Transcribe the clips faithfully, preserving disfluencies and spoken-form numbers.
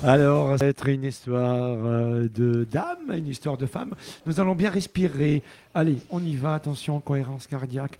Alors, ça va être une histoire euh, de dame, une histoire de femme. Nous allons bien respirer. Allez, on y va. Attention, cohérence cardiaque.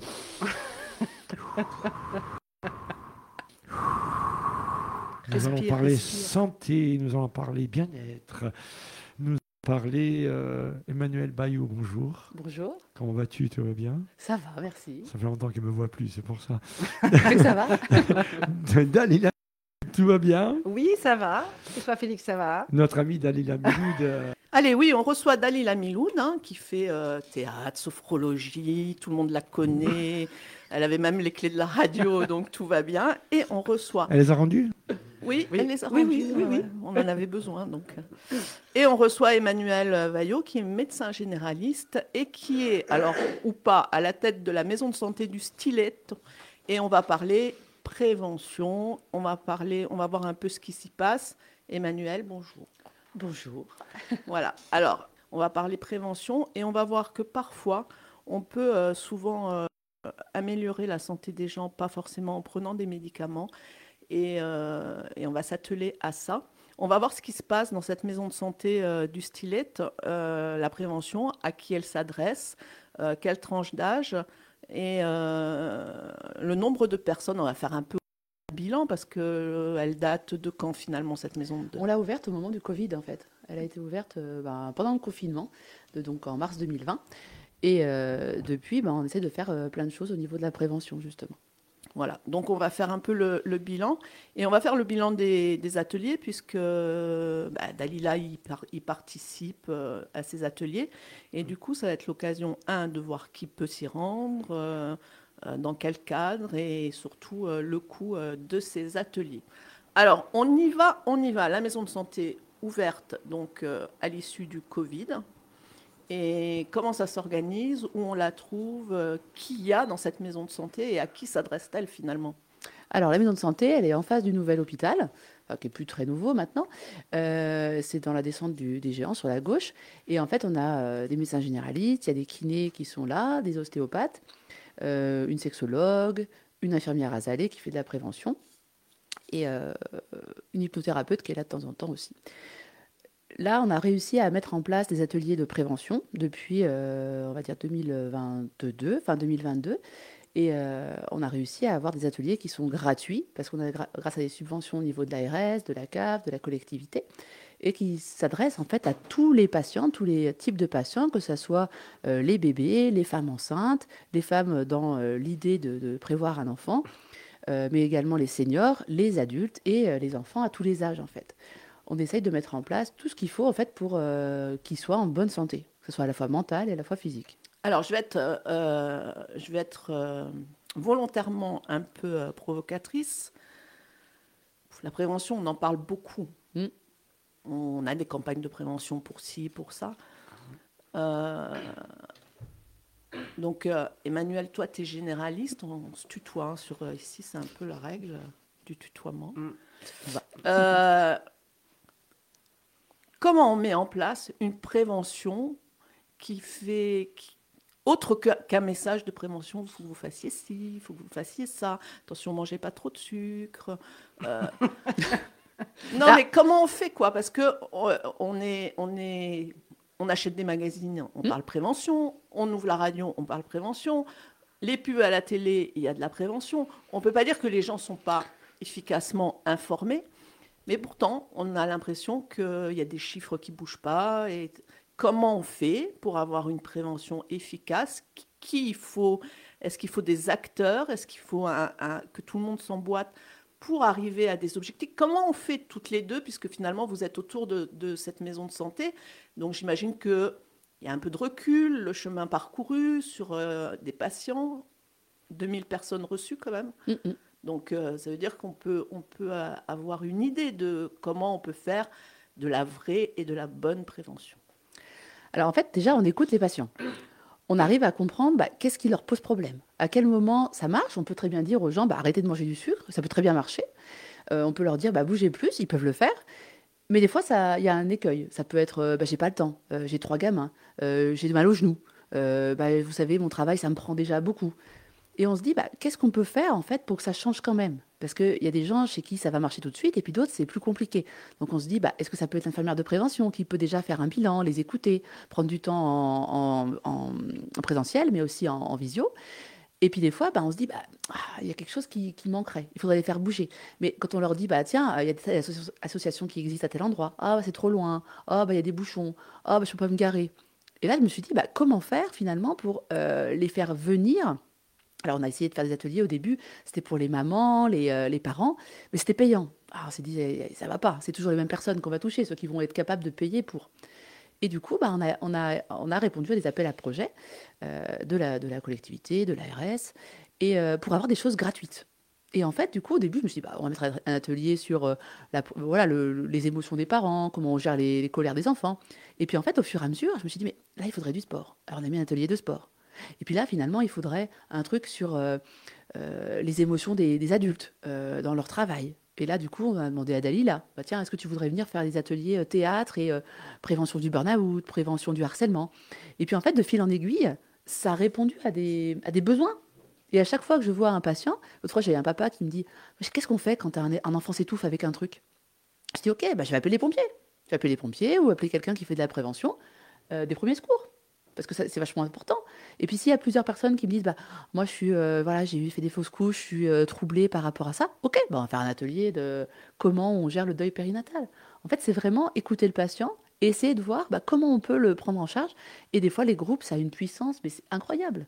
Nous allons Respire, parler respire. santé, nous allons parler bien-être, nous allons parler euh, Emmanuel Bayou, bonjour. Bonjour. Comment vas-tu? Tout va bien? Ça va, merci. Ça fait longtemps qu'il ne me voit plus, c'est pour ça. Ça va? Dalila, tout va bien? Oui, ça va. Et toi, Félix, ça va? Notre ami Dalila Miloud. euh, Allez, oui, on reçoit Dalila Miloud, hein, qui fait euh, théâtre, sophrologie, tout le monde la connaît. Elle avait même les clés de la radio, donc tout va bien. Et on reçoit. Elle les a rendus? Oui, Oui. elle les a Oui, rendus, oui, oui, ouais, oui. ouais, on en avait besoin. Donc. Et on reçoit Emmanuel Vaillot, qui est médecin généraliste et qui est, alors ou pas, à la tête de la maison de santé du Stylet. Et on va parler prévention, on va parler, on va voir un peu ce qui s'y passe. Emmanuel, bonjour. Bonjour. Voilà. Alors, on va parler prévention et on va voir que parfois, on peut euh, souvent euh, améliorer la santé des gens, pas forcément en prenant des médicaments. Et, euh, et on va s'atteler à ça. On va voir ce qui se passe dans cette maison de santé euh, du Stylet, euh, la prévention, à qui elle s'adresse, euh, quelle tranche d'âge et euh, le nombre de personnes. On va faire un peu un bilan parce qu'elle date de quand finalement cette maison de... On l'a ouverte au moment du Covid, en fait. Elle a été ouverte euh, ben, pendant le confinement, de- donc en mars deux mille vingt. Et euh, depuis, ben, on essaie de faire euh, plein de choses au niveau de la prévention, justement. Voilà, donc on va faire un peu le, le bilan et on va faire le bilan des, des ateliers puisque bah, Dalila y, par- y participe euh, à ces ateliers et du coup ça va être l'occasion, un, de voir qui peut s'y rendre, euh, euh, dans quel cadre et surtout euh, le coût euh, de ces ateliers. Alors on y va, on y va, la maison de santé ouverte donc euh, à l'issue du Covid. Et comment ça s'organise, où on la trouve, euh, qui y a dans cette maison de santé et à qui s'adresse-t-elle finalement? Alors, la maison de santé, elle est en face du nouvel hôpital, enfin, qui est plus très nouveau maintenant. Euh, c'est dans la descente du, des Géants, sur la gauche. Et en fait, on a euh, des médecins généralistes, il y a des kinés qui sont là, des ostéopathes, euh, une sexologue, une infirmière azalée qui fait de la prévention et euh, une hypnothérapeute qui est là de temps en temps aussi. Là, on a réussi à mettre en place des ateliers de prévention depuis, euh, on va dire, deux mille vingt-deux, fin deux mille vingt-deux. Et euh, on a réussi à avoir des ateliers qui sont gratuits, parce qu'on a, gra- grâce à des subventions au niveau de l'A R S, de la C A F, de la collectivité, et qui s'adressent en fait à tous les patients, tous les types de patients, que ce soit euh, les bébés, les femmes enceintes, les femmes dans euh, l'idée de, de prévoir un enfant, euh, mais également les seniors, les adultes et euh, les enfants à tous les âges en fait. On essaye de mettre en place tout ce qu'il faut en fait pour euh, qu'ils soient en bonne santé, que ce soit à la fois mentale et à la fois physique. Alors je vais être, euh, euh, je vais être euh, volontairement un peu euh, provocatrice. La prévention, on en parle beaucoup. Mm. On a des campagnes de prévention pour ci, pour ça. Euh, donc euh, Emmanuel, toi, tu es généraliste, on se tutoie. Hein, sur, euh, ici, c'est un peu la règle euh, du tutoiement. Mm. Euh, comment on met en place une prévention qui fait... qui- autre que- qu'un message de prévention, il faut que vous fassiez ci, il faut que vous fassiez ça. Attention, mangez pas trop de sucre. Euh, Non, Là- mais comment on fait, quoi? Parce que euh, on est, on est, on achète des magazines, on Mm. parle prévention. On ouvre la radio, on parle prévention. Les pubs à la télé, il y a de la prévention. On peut pas dire que les gens sont pas efficacement informés, mais pourtant, on a l'impression qu'il y a des chiffres qui bougent pas. Et comment on fait pour avoir une prévention efficace? Qui qui il faut? Est-ce qu'il faut des acteurs? Est-ce qu'il faut un- un- que tout le monde s'emboîte pour arriver à des objectifs? Comment on fait toutes les deux, puisque finalement vous êtes autour de, de cette maison de santé? Donc j'imagine qu'il y a un peu de recul, le chemin parcouru sur euh, des patients, deux mille personnes reçues quand même. Mm, mm. Donc, euh, ça veut dire qu'on peut, on peut euh, avoir une idée de comment on peut faire de la vraie et de la bonne prévention. Alors en fait, déjà, on écoute les patients. On arrive à comprendre bah, qu'est-ce qui leur pose problème. À quel moment ça marche? On peut très bien dire aux gens, bah, arrêtez de manger du sucre, ça peut très bien marcher. Euh, on peut leur dire, bah, bougez plus, ils peuvent le faire. Mais des fois, ça- il y a un écueil. Ça peut être, euh, bah, j'ai pas le temps, euh, j'ai trois gamins, euh, j'ai mal aux genoux. Euh, bah, vous savez, mon travail, ça me prend déjà beaucoup. Et on se dit, bah, qu'est-ce qu'on peut faire en fait pour que ça change quand même? Parce qu'il y a des gens chez qui ça va marcher tout de suite et puis d'autres, c'est plus compliqué. Donc on se dit, bah, est-ce que ça peut être l'infirmière de prévention qui peut déjà faire un bilan, les écouter, prendre du temps en, en- en- en présentiel, mais aussi en, en visio. Et puis des fois, bah, on se dit, bah, ah, il y a quelque chose qui, qui manquerait, il faudrait les faire bouger. Mais quand on leur dit, bah, tiens, il y a des associ- associations qui existent à tel endroit, ah, c'est trop loin, ah, bah, il y a des bouchons, ah, bah, je ne peux pas me garer. Et là, je me suis dit, bah, comment faire finalement pour euh, les faire venir. Alors, on a essayé de faire des ateliers au début, c'était pour les mamans, les, euh, les parents, mais c'était payant. Alors, on s'est dit, eh, eh, ça va pas, c'est toujours les mêmes personnes qu'on va toucher, ceux qui vont être capables de payer pour. Et du coup, bah, on, a, on, a, on a répondu à des appels à projets euh, de, la, de la collectivité, de l'A R S, et, euh, pour avoir des choses gratuites. Et en fait, du coup, au début, je me suis dit, bah, on va mettre un atelier sur euh, la, voilà, le- les émotions des parents, comment on gère les, les colères des enfants. Et puis, en fait, au fur et à mesure, je me suis dit, mais là, il faudrait du sport. Alors, on a mis un atelier de sport. Et puis là, finalement, il faudrait un truc sur euh, euh, les émotions des, des adultes euh, dans leur travail. Et là, du coup, on a demandé à Dalila, bah, tiens, est-ce que tu voudrais venir faire des ateliers euh, théâtre et euh, prévention du burn-out, prévention du harcèlement. Et puis, en fait, de fil en aiguille, ça a répondu à des, à des besoins. Et à chaque fois que je vois un patient, l'autre fois, j'ai un papa qui me dit, qu'est-ce qu'on fait quand un, un enfant s'étouffe avec un truc? Je dis, ok, bah, je vais appeler les pompiers. Je vais appeler les pompiers ou appeler quelqu'un qui fait de la prévention, euh, des premiers secours. Parce que ça, c'est vachement important. Et puis s'il y a plusieurs personnes qui me disent, bah, moi je suis, euh, voilà, j'ai eu fait des fausses couches, je suis euh, troublée par rapport à ça, ok, bah, on va faire un atelier de comment on gère le deuil périnatal. En fait, c'est vraiment écouter le patient, et essayer de voir bah, comment on peut le prendre en charge. Et des fois, les groupes, ça a une puissance, mais c'est incroyable.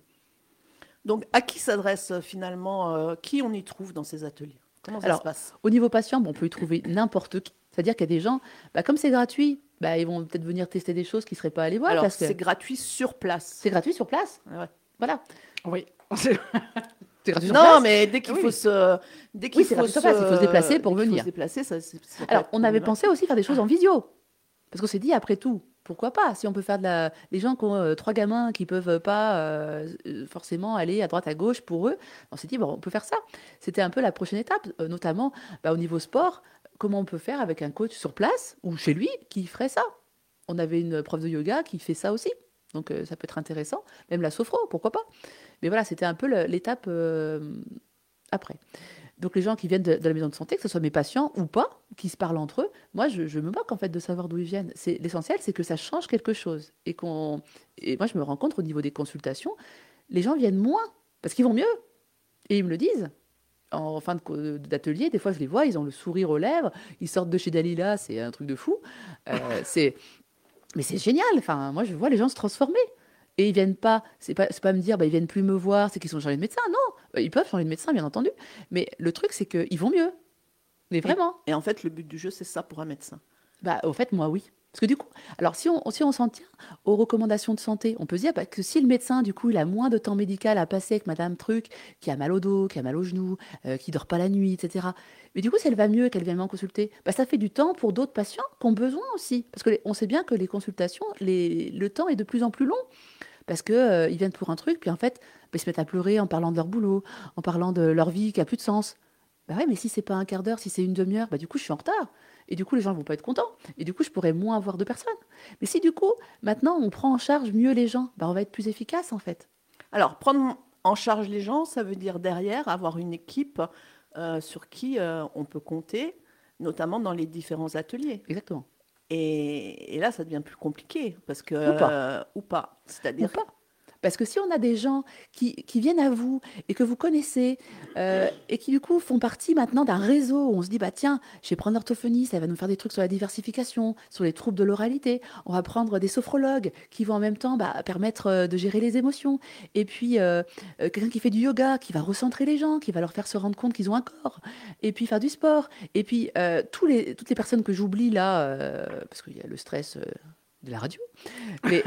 Donc, à qui s'adresse euh, finalement, euh, qui on y trouve dans ces ateliers? Comment ça Alors, se passe? au niveau patient, bon, on peut y trouver n'importe qui. C'est-à-dire qu'il y a des gens, bah, comme c'est gratuit, bah, ils vont peut-être venir tester des choses qu'ils ne seraient pas allés voir. Alors, Parce que c'est gratuit sur place. c'est gratuit sur place. Ah ouais. Voilà. Oui. C'est gratuit sur Non, place. mais dès qu'il Oui. faut se, dès qu'il Oui, c'est faut gratuit sur place, il faut se déplacer pour dès qu'il faut venir. se déplacer, ça, c'est- ça peut Alors, être on avait problématique. pensé aussi faire des choses en visio. Parce qu'on s'est dit, après tout, pourquoi pas? Si on peut faire de la. Les gens qui ont euh, trois gamins qui peuvent pas euh, euh, forcément aller à droite, à gauche pour eux, on s'est dit, bon, on peut faire ça. C'était un peu la prochaine étape, euh, notamment bah, au niveau sport. Comment on peut faire avec un coach sur place ou chez lui qui ferait ça? On avait une prof de yoga qui fait ça aussi. Donc, euh, ça peut être intéressant. Même la sophro, pourquoi pas? Mais voilà, c'était un peu le- l'étape euh, après. Donc les gens qui viennent de, de la maison de santé, que ce soit mes patients ou pas, qui se parlent entre eux, moi je, je me moque en fait de savoir d'où ils viennent. C'est l'essentiel, c'est que ça change quelque chose et qu'on. Et moi je me rends compte au niveau des consultations, les gens viennent moins parce qu'ils vont mieux et ils me le disent. En fin de co- d'atelier, des fois je les vois, ils ont le sourire aux lèvres, ils sortent de chez Dalila, c'est un truc de fou. Euh, c'est mais c'est génial. Enfin, moi, je vois les gens se transformer. Et ils viennent pas, c'est pas, c'est pas me dire, bah, ils viennent plus me voir, c'est qu'ils sont changés de médecin. Non, Euh, ils peuvent changer de médecin, bien entendu. Mais le truc, c'est qu'ils vont mieux. Mais vraiment. Et en fait, le but du jeu, c'est ça pour un médecin. Bah, au fait, moi, oui. Parce que du coup, alors si on, si on s'en tient aux recommandations de santé, on peut se dire bah, que si le médecin, du coup, il a moins de temps médical à passer avec Madame Truc, qui a mal au dos, qui a mal au genou, euh, qui dort pas la nuit, et cetera. Mais du coup, si elle va mieux, qu'elle vient m'en consulter, bah, ça fait du temps pour d'autres patients qui ont besoin aussi. Parce qu'on sait bien que les consultations, les, le temps est de plus en plus long. Parce que, euh, ils viennent pour un truc, puis en fait, bah, ils se mettent à pleurer en parlant de leur boulot, en parlant de leur vie qui a plus de sens. Bah ouais, mais si c'est pas un quart d'heure, si c'est une demi-heure, bah du coup, je suis en retard. Et du coup, les gens vont pas être contents. Et du coup, je pourrais moins avoir de personnes. Mais si du coup, maintenant, on prend en charge mieux les gens, bah on va être plus efficace en fait. Alors, prendre en charge les gens, ça veut dire derrière avoir une équipe euh, sur qui euh, on peut compter, notamment dans les différents ateliers. Exactement. Et, et là, ça devient plus compliqué parce que Ou pas. euh, ou pas. Ou C'est-à-dire pas. Parce que si on a des gens qui, qui viennent à vous et que vous connaissez euh, et qui du coup font partie maintenant d'un réseau où on se dit bah tiens, je vais prendre l'orthophoniste, elle va nous faire des trucs sur la diversification, sur les troubles de l'oralité. On va prendre des sophrologues qui vont en même temps bah, permettre euh, de gérer les émotions. Et puis euh, euh, quelqu'un qui fait du yoga, qui va recentrer les gens, qui va leur faire se rendre compte qu'ils ont un corps. Et puis faire du sport. Et puis euh, tous les, toutes les personnes que j'oublie là, euh, parce qu'il y a le stress euh, de la radio. Mais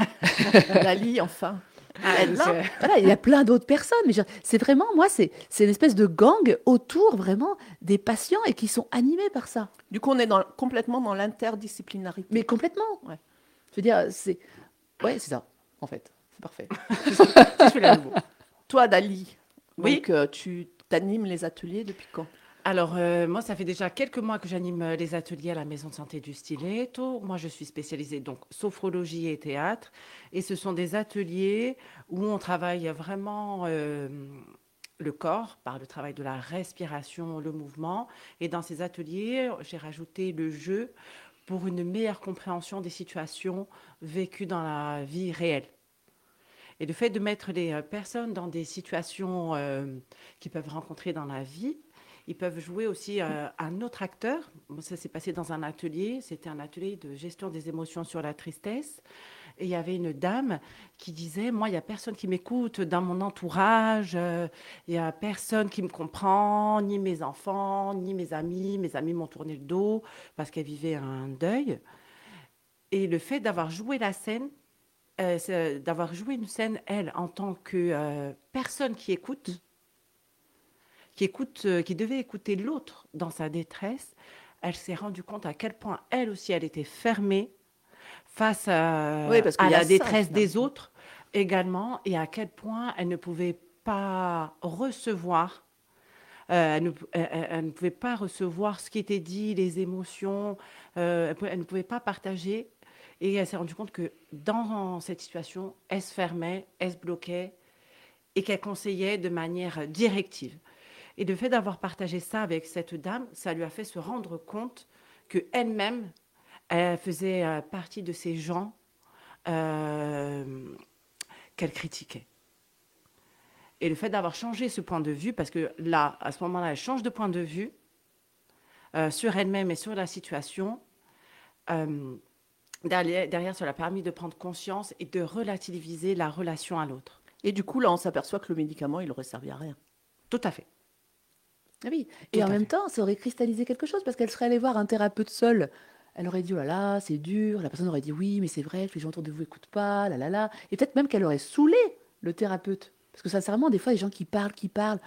Lali, enfin. Elle, là, voilà, il y a plein d'autres personnes, mais je- c'est vraiment, moi, c'est c'est une espèce de gang autour vraiment des patients et qui sont animés par ça. du coup, on est dans, complètement dans l'interdisciplinarité. Mais complètement. Ouais. Je veux dire, c'est. Ouais, c'est ça, en fait. C'est parfait. Je fais la nouveau. Toi, Dali, Oui. donc, euh, tu t'animes les ateliers depuis quand? Alors, euh, moi, ça fait déjà quelques mois que j'anime euh, les ateliers à la Maison de Santé du Stiletto. Moi, je suis spécialisée donc sophrologie et théâtre. Et ce sont des ateliers où on travaille vraiment euh, le corps, par le travail de la respiration, le mouvement. Et dans ces ateliers, j'ai rajouté le jeu pour une meilleure compréhension des situations vécues dans la vie réelle. Et le fait de mettre les euh, personnes dans des situations euh, qu'ils peuvent rencontrer dans la vie, ils peuvent jouer aussi euh, un autre acteur. Bon, ça s'est passé dans un atelier, c'était un atelier de gestion des émotions sur la tristesse. Et il y avait une dame qui disait, moi, il n'y a personne qui m'écoute dans mon entourage, euh, il n'y a personne qui me comprend, ni mes enfants, ni mes amis. Mes amis m'ont tourné le dos parce qu'elle vivait un deuil. Et le fait d'avoir joué la scène, euh, c'est d'avoir joué une scène, elle, en tant que euh, personne qui écoute, qui, écoute euh, qui devait écouter l'autre dans sa détresse, elle s'est rendue compte à quel point, elle aussi, elle était fermée face à, Oui, parce qu'il à y a la ça, détresse des finalement. autres également, et à quel point elle ne pouvait pas recevoir, euh, elle, ne, elle- elle- elle ne pouvait pas recevoir ce qui était dit, les émotions, euh, elle, pouvait- elle ne pouvait pas partager, et elle s'est rendue compte que dans cette situation, elle se fermait, elle se bloquait, et qu'elle conseillait de manière directive. Et le fait d'avoir partagé ça avec cette dame, ça lui a fait se rendre compte qu'elle-même, elle faisait euh, partie de ces gens euh, qu'elle critiquait. Et le fait d'avoir changé ce point de vue, parce que là, à ce moment-là, elle change de point de vue euh, sur elle-même et sur la situation, euh, derrière, derrière, ça l'a permis de prendre conscience et de relativiser la relation à l'autre. Et du coup, là, on s'aperçoit que le médicament, il aurait servi à rien. Tout à fait. Ah oui. Tout Et en à même fait. temps, ça aurait cristallisé quelque chose parce qu'elle serait allée voir un thérapeute seul. Elle aurait dit, oh là là, c'est dur. La personne aurait dit, oui, mais c'est vrai que les gens autour de vous n'écoutent pas, là là là. Et peut-être même qu'elle aurait saoulé le thérapeute. Parce que sincèrement, des fois, les gens qui parlent, qui parlent,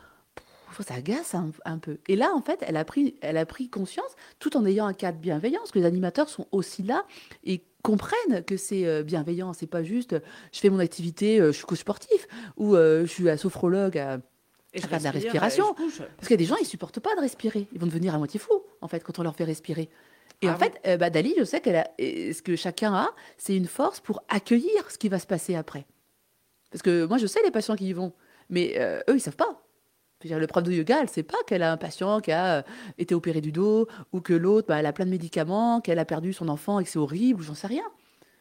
pff, ça agace un, un peu. Et là, en fait, elle a pris, elle a pris conscience, tout en ayant un cadre bienveillant, parce que les animateurs sont aussi là et comprennent que c'est euh, bienveillant. C'est pas juste, euh, je fais mon activité, euh, je suis coach sportif, ou euh, je suis à sophrologue à Et à faire de la respire, respiration. et je bouge. Parce qu'il y a des gens, ils supportent pas de respirer. Ils vont devenir à moitié fous, en fait, quand on leur fait respirer. Et Ah en oui. fait, euh, bah, Dali, je sais qu'elle a, et ce que chacun a, c'est une force pour accueillir ce qui va se passer après. Parce que moi, je sais les patients qui y vont, mais euh, eux, ils savent pas. Je veux dire, le prof de yoga, elle sait pas qu'elle a un patient qui a euh, été opéré du dos, ou que l'autre, bah, elle a plein de médicaments, qu'elle a perdu son enfant et que c'est horrible, ou j'en sais rien.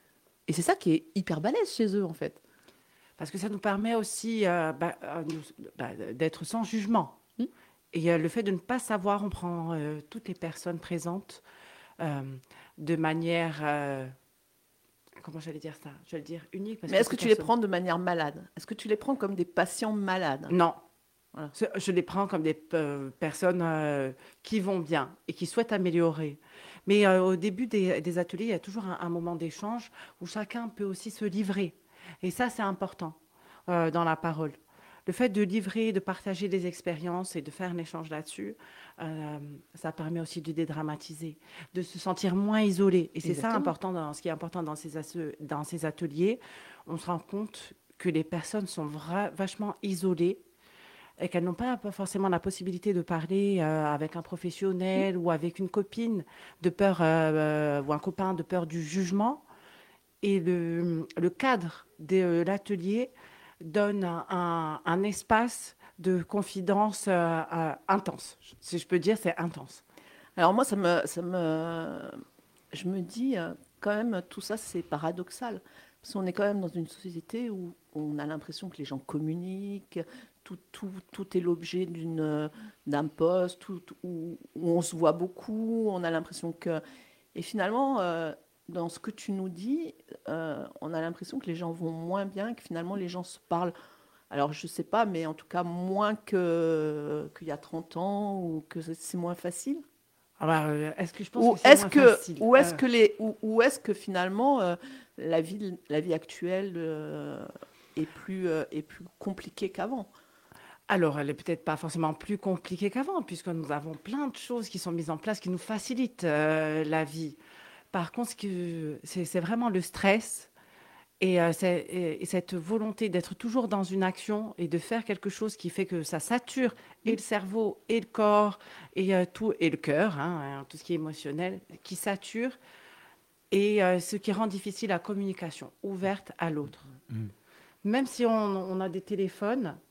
Et c'est ça qui est hyper balèze chez eux, en fait. Parce que ça nous permet aussi euh, bah, euh, nous- bah, d'être sans jugement. Hmm. Et euh, le fait de ne pas savoir, on prend euh, toutes les personnes présentes euh, de manière, euh, comment j'allais dire ça? Je vais le dire unique. Parce Mais est-ce que ces tu les personnes- prends de manière malade? Est-ce que tu les prends comme des patients malades? Non. Voilà. Ce- Je les prends comme des euh, personnes euh, qui vont bien et qui souhaitent améliorer. Mais euh, au début des, des ateliers, il y a toujours un, un moment d'échange où chacun peut aussi se livrer. Et ça, c'est important euh, dans la parole. Le fait de livrer, de partager des expériences et de faire un échange là-dessus, euh, ça permet aussi de dédramatiser, de se sentir moins isolé. Et c'est ça Exactement. important dans, ce qui est important dans ces, asse- dans ces ateliers. On se rend compte que les personnes sont vra- vachement isolées et qu'elles n'ont pas forcément la possibilité de parler euh, avec un professionnel ou avec une copine de peur euh, euh, ou un copain de peur du jugement. Et le, le cadre de euh, l'atelier donne un, un- un espace de confidence euh, euh, intense. Si je peux dire, c'est intense. Alors moi, ça me, ça me, je me dis euh, quand même, tout ça, c'est paradoxal. Parce qu'on est quand même dans une société où on a l'impression que les gens communiquent, tout, tout, tout est l'objet d'une, euh, d'un poste, tout, tout- où, où on se voit beaucoup, on a l'impression que... Et finalement, euh, dans ce que tu nous dis, euh, on a l'impression que les gens vont moins bien, que finalement les gens se parlent. Alors, je ne sais pas, mais en tout cas, moins que, qu'il y a trente ans, ou que c'est c'est moins facile. Alors, euh, est-ce que je pense Ou que c'est est-ce moins que, facile? ou est-ce Euh, que les, ou, ou est-ce que finalement euh, la vie, la vie actuelle euh, est plus, euh, est plus compliquée qu'avant? Alors, elle est peut-être pas forcément plus compliquée qu'avant, puisque nous avons plein de choses qui sont mises en place qui nous facilitent euh, la vie. Par contre, ce que- c'est c'est vraiment le stress et, euh, c'est- et- et cette volonté d'être toujours dans une action et de faire quelque chose qui fait que ça sature et le cerveau et le corps et euh, tout et le cœur, hein, hein, tout ce qui est émotionnel, qui sature et euh, ce qui rend difficile la communication ouverte à l'autre. Mm. Même si on, on a des téléphones,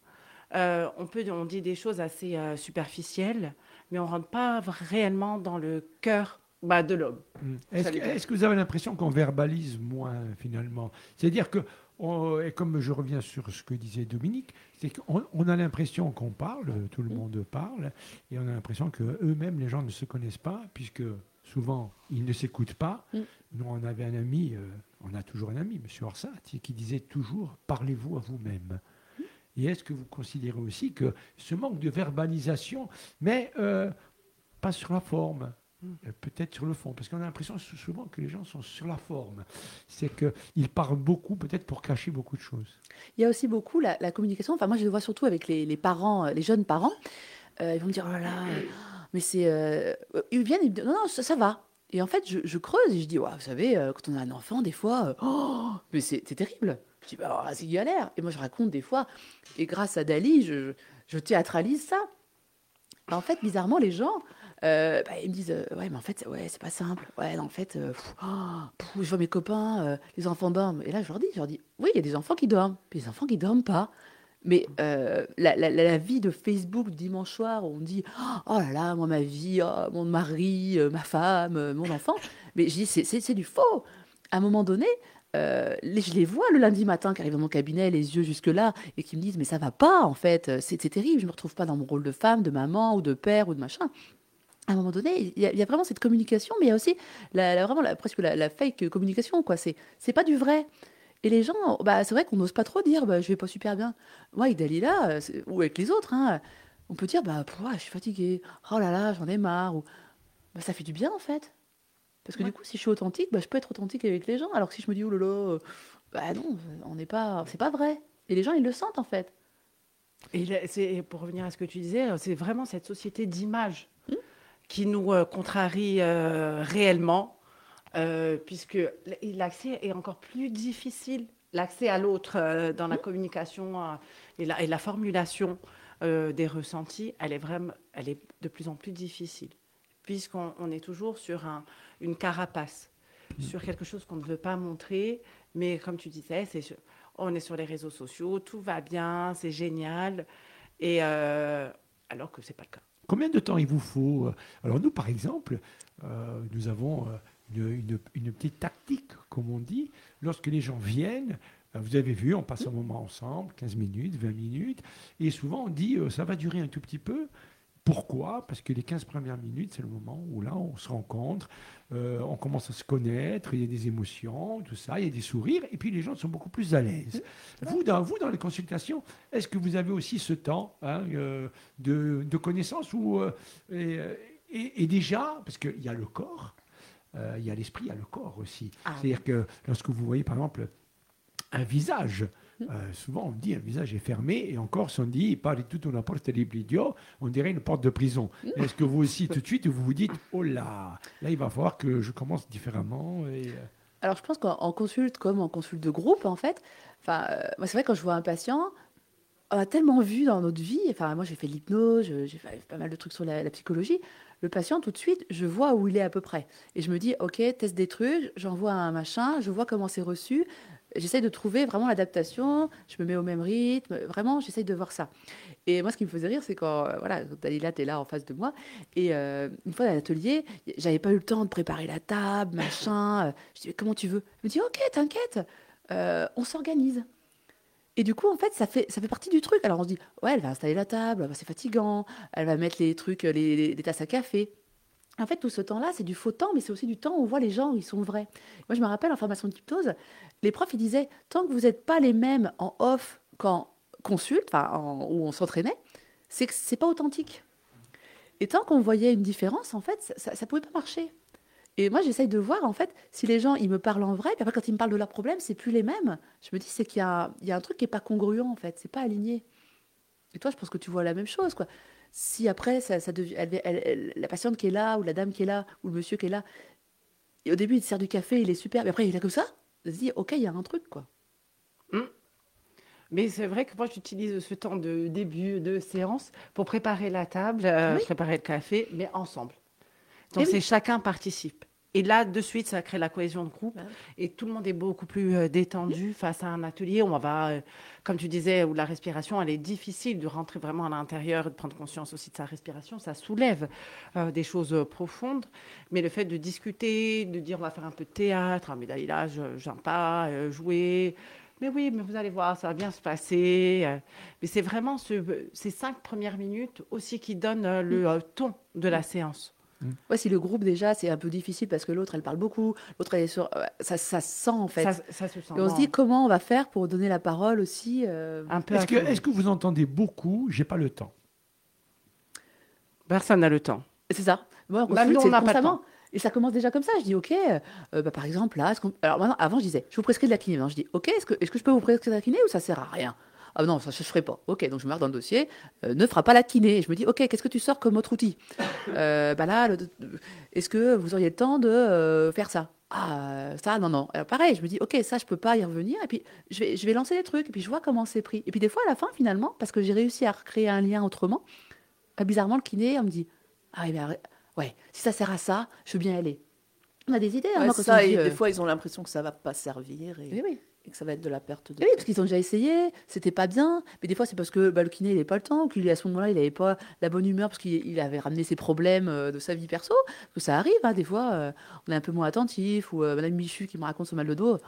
Euh, on peut, on dit des choses assez euh, superficielles, mais on rentre pas réellement dans le cœur bah, de l'homme. Mm. Est-ce Ça que, veut dire. est-ce que vous avez l'impression qu'on verbalise moins finalement? C'est-à-dire que, on- et comme je reviens sur ce que disait Dominique, c'est qu'on on a l'impression qu'on parle, tout le monde parle, et on a l'impression que eux-mêmes, les gens ne se connaissent pas, puisque souvent ils ne s'écoutent pas. Mm. Nous, on avait un ami, euh, on a toujours un ami, M. Orsat, qui disait toujours parlez-vous à vous-même. Et est-ce que vous considérez aussi que ce manque de verbalisation, mais euh, pas sur la forme, euh, peut-être sur le fond, parce qu'on a l'impression sou- souvent que les gens sont sur la forme. C'est qu'ils parlent beaucoup, peut-être pour cacher beaucoup de choses. Il y a aussi beaucoup la, la communication. Enfin, moi, je le vois surtout avec les, les parents, euh, les jeunes parents. Euh, ils vont me dire, oh là là, euh, mais c'est... euh, euh, Ils viennent et me disent, non, non, ça, ça va. Et en fait, je, je creuse et je dis, ouais, vous savez, euh, quand on a un enfant, des fois, euh, oh, mais c'est c'est terrible. Je dis, bah, oh, c'est galère. Et moi, je raconte des fois. Et grâce à Dali, je, je théâtralise ça. Bah, en fait, bizarrement, les gens, euh, bah, ils me disent, euh, ouais, mais en fait, ouais, c'est pas simple. Ouais, non, en fait, euh, pff, oh, pff, je vois mes copains, euh, les enfants dorment. Et là, je leur dis, je leur dis, oui, il y a des enfants qui dorment, puis des enfants qui dorment pas. Mais euh, la, la- la- la vie de Facebook du dimanche soir, où on dit, oh là là, moi, ma vie, oh, mon mari, euh, ma femme, euh, mon enfant. Mais je dis, c'est c'est- c'est du faux. À un moment donné, euh, les- je les vois le lundi matin qui arrivent dans mon cabinet, les yeux jusque-là, et qui me disent, mais ça va pas, en fait, c'est c'est terrible, je me retrouve pas dans mon rôle de femme, de maman ou de père ou de machin. À un moment donné, il y, a il y a vraiment cette communication, mais il y a aussi la, la- vraiment la- presque la, la fake communication, quoi. C'est c'est pas du vrai. Et les gens, bah, c'est vrai qu'on n'ose pas trop dire, bah, je vais pas super bien. Moi, avec Dalila, euh, c'est- ou avec les autres, hein, on peut dire, bah, pff, ouais, je suis fatiguée, oh là là, j'en ai marre, ou bah, ça fait du bien, en fait. Parce que Ouais. du coup, si je suis authentique, bah, je peux être authentique avec les gens. Alors que si je me dis, oh là là, euh, bah non, on n'est pas, c'est pas vrai. Et les gens, ils le sentent, en fait. Et là, c'est, pour revenir à ce que tu disais, c'est vraiment cette société d'image Hmm. qui nous euh, contrarie euh, réellement, euh, puisque l- et l'accès est encore plus difficile. L'accès à l'autre euh, dans la communication euh, et, la, et la formulation euh, des ressentis, elle est vraiment, elle est de plus en plus difficile, puisqu'on on est toujours sur un- une carapace, sur quelque chose qu'on ne veut pas montrer. Mais comme tu disais, c'est sur- on est sur les réseaux sociaux, tout va bien, c'est génial, et euh, alors que c'est pas le cas. Combien de temps il vous faut euh, Alors nous, par exemple, euh, nous avons euh, une, une- une petite tactique, comme on dit. Lorsque les gens viennent, euh, vous avez vu, on passe un moment ensemble, quinze minutes, vingt minutes, et souvent on dit, euh, ça va durer un tout petit peu. Pourquoi? Parce que les quinze premières minutes, c'est le moment où là, on se rencontre, euh, on commence à se connaître, il y a des émotions, tout ça, il y a des sourires, et puis les gens sont beaucoup plus à l'aise. Vous, dans, vous, dans les consultations, est-ce que vous avez aussi ce temps hein, euh, de, de connaissance ou, euh, et, euh, et- et déjà, parce qu'il y a le corps, euh, il y a l'esprit, il y a le corps aussi. Ah C'est-à-dire que lorsque vous voyez, par exemple, un visage, euh, souvent on dit un visage est fermé, et encore si on dit pas du tout une porte idiot, on dirait une porte de prison. Est-ce que vous aussi, tout de suite, vous vous dites, oh là, là il va falloir que je commence différemment et, euh, Alors, je pense qu'en en consulte, comme en consulte de groupe, en fait, enfin, euh, moi, c'est vrai, quand je vois un patient, on a tellement vu dans notre vie, enfin, moi, j'ai fait de l'hypnose, je- j'ai fait pas mal de trucs sur la, la psychologie. Le patient, tout de suite, je vois où il est à peu près. Et je me dis, OK, teste des trucs, j'envoie un machin, je vois comment c'est reçu. J'essaye de trouver vraiment l'adaptation, je me mets au même rythme, vraiment, j'essaye de voir ça. Et moi, ce qui me faisait rire, c'est quand, euh, voilà, quand Dalila, t'es là en face de moi. Et euh, une fois, à l'atelier, j'avais pas eu le temps de préparer la table, machin. euh, Je dis, mais comment tu veux? Elle me dit, OK, t'inquiète, euh, on s'organise. Et du coup, en fait, ça fait, ça fait partie du truc. Alors, on se dit, ouais, elle va installer la table, bah, c'est fatigant, elle va mettre les trucs, les, les- les tasses à café. En fait, tout ce temps-là, c'est du faux temps, mais c'est aussi du temps où on voit les gens où ils sont vrais. Moi, je me rappelle en formation de hypnose, les profs, ils disaient, tant que vous n'êtes pas les mêmes en off qu'en consulte, enfin, en- où on s'entraînait, c'est que c'est pas authentique. Et tant qu'on voyait une différence, en fait, ça, ça, pouvait pas marcher. Et moi, j'essaye de voir, en fait, si les gens, ils me parlent en vrai, puis après, quand ils me parlent de leurs problèmes, c'est plus les mêmes. Je me dis, c'est qu'il y a, il y a un truc qui est pas congruent, en fait, c'est pas aligné. Et toi, je pense que tu vois la même chose, quoi. Si après, ça, ça devient, elle- elle- elle- la patiente qui est là, ou la dame qui est là, ou le monsieur qui est là, et au début, il te sert du café, il est super, mais après, il est là comme ça, on se dit, ok, il y a un truc, quoi. Mais c'est vrai que moi, j'utilise ce temps de début de séance pour préparer la table, euh, Oui. préparer le café, mais ensemble. Eh Donc, oui. c'est chacun participe. Et là, de suite, ça crée la cohésion de groupe. Ouais. Et tout le monde est beaucoup plus euh, détendu face à un atelier où on va, euh, comme tu disais, où la respiration, elle est difficile de rentrer vraiment à l'intérieur et de prendre conscience aussi de sa respiration. Ça soulève euh, des choses euh, profondes. Mais le fait de discuter, de dire on va faire un peu de théâtre, ah, mais Dalila, je j'aime pas euh, jouer. Mais oui, mais vous allez voir, ça va bien se passer. Euh, Mais c'est vraiment ce- ces cinq premières minutes aussi qui donnent euh, le euh, ton de la séance. Ouais, si le groupe déjà c'est un peu difficile parce que l'autre elle parle beaucoup, l'autre elle est sur, euh, ça, ça se sent en fait. Ça, ça se sent. Et on se Bon, dit comment on va faire pour donner la parole aussi. euh, un peu Est-ce à que, tout le est-ce que vous entendez beaucoup? J'ai pas le temps. Personne n'a le temps. C'est ça. Moi, on Bah, consulte, nous, on c'est n'a pas le constamment. temps. Et ça commence déjà comme ça. Je dis, OK, euh, bah, par exemple, là, est-ce qu'on- alors maintenant, avant, je disais, je vous prescris de la kiné. Maintenant, je dis, OK, est-ce que, est-ce que je peux vous prescrire de la kiné ou ça sert à rien? Ah non, ça, je ne ferai pas. OK, donc je me marque dans le dossier, euh, ne fera pas la kiné. Et je me dis, OK, qu'est-ce que tu sors comme autre outil? Euh, bah là, le- est-ce que vous auriez le temps de euh, faire ça? Ah, euh, ça, non, non. Alors, pareil, je me dis, OK, ça, je peux pas y revenir. Et puis, je vais, je vais lancer des trucs. Et puis, je vois comment c'est pris. Et puis, des fois, à la fin, finalement, parce que j'ai réussi à recréer un lien autrement, bah, bizarrement, le kiné, on me dit, ah, oui, mais arrête- ouais, si ça sert à ça, je veux bien y aller. On a des idées, hein, Ouais, moi, quand ça, on et dit, euh, des fois, ils ont l'impression que ça va pas servir et, oui, oui. et que ça va être de la perte de Oui, parce qu'ils ont déjà essayé, c'était pas bien. Mais des fois, c'est parce que bah, le kiné, il n'avait pas le temps, ou qu'il à ce moment-là, il n'avait pas la bonne humeur, parce qu'il il avait ramené ses problèmes euh, de sa vie perso. Parce que ça arrive, hein, des fois, euh, on est un peu moins attentif, ou euh, Madame Michu qui me raconte son mal de dos.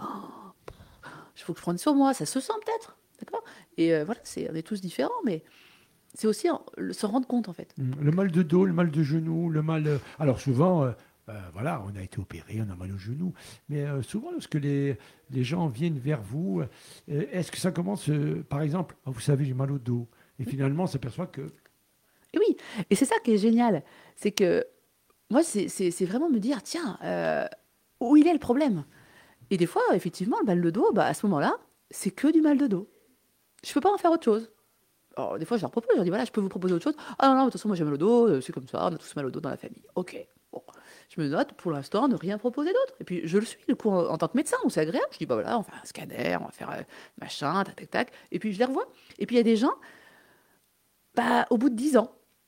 Il faut que je prenne sur moi, ça se sent peut-être. D'accord. Et euh, voilà, c'est, on est tous différents, mais c'est aussi en- le- se rendre compte, en fait. Mm. Le mal de dos, le mal de genou, le mal. euh, Alors souvent, euh, euh, voilà, on a été opéré, on a mal au genou. Mais euh, souvent, lorsque les, les gens viennent vers vous, euh, est-ce que ça commence, euh, par exemple, ah, vous savez, j'ai mal au dos. Et finalement, on s'aperçoit que. Et oui, et c'est ça qui est génial, c'est que moi, c'est c'est- c'est vraiment me dire, tiens, euh, où il est le problème? Et des fois, effectivement, le mal de dos, bah, à ce moment-là, c'est que du mal de dos. Je peux pas en faire autre chose. Alors, des fois, je leur propose, je leur dis, voilà, je peux vous proposer autre chose. Ah non, non, de toute façon, moi, j'ai mal au dos, euh, c'est comme ça, on a tous mal au dos dans la famille. Ok, bon. Je me note, pour l'instant, ne rien proposer d'autre. Et puis, je le suis, du coup, en, en tant que médecin, donc c'est agréable. Je dis, bah voilà, on fait un scanner, on va faire euh, machin, tac, tac, tac. Et puis, je les revois. Et puis, il y a des gens, bah, au bout de dix ans,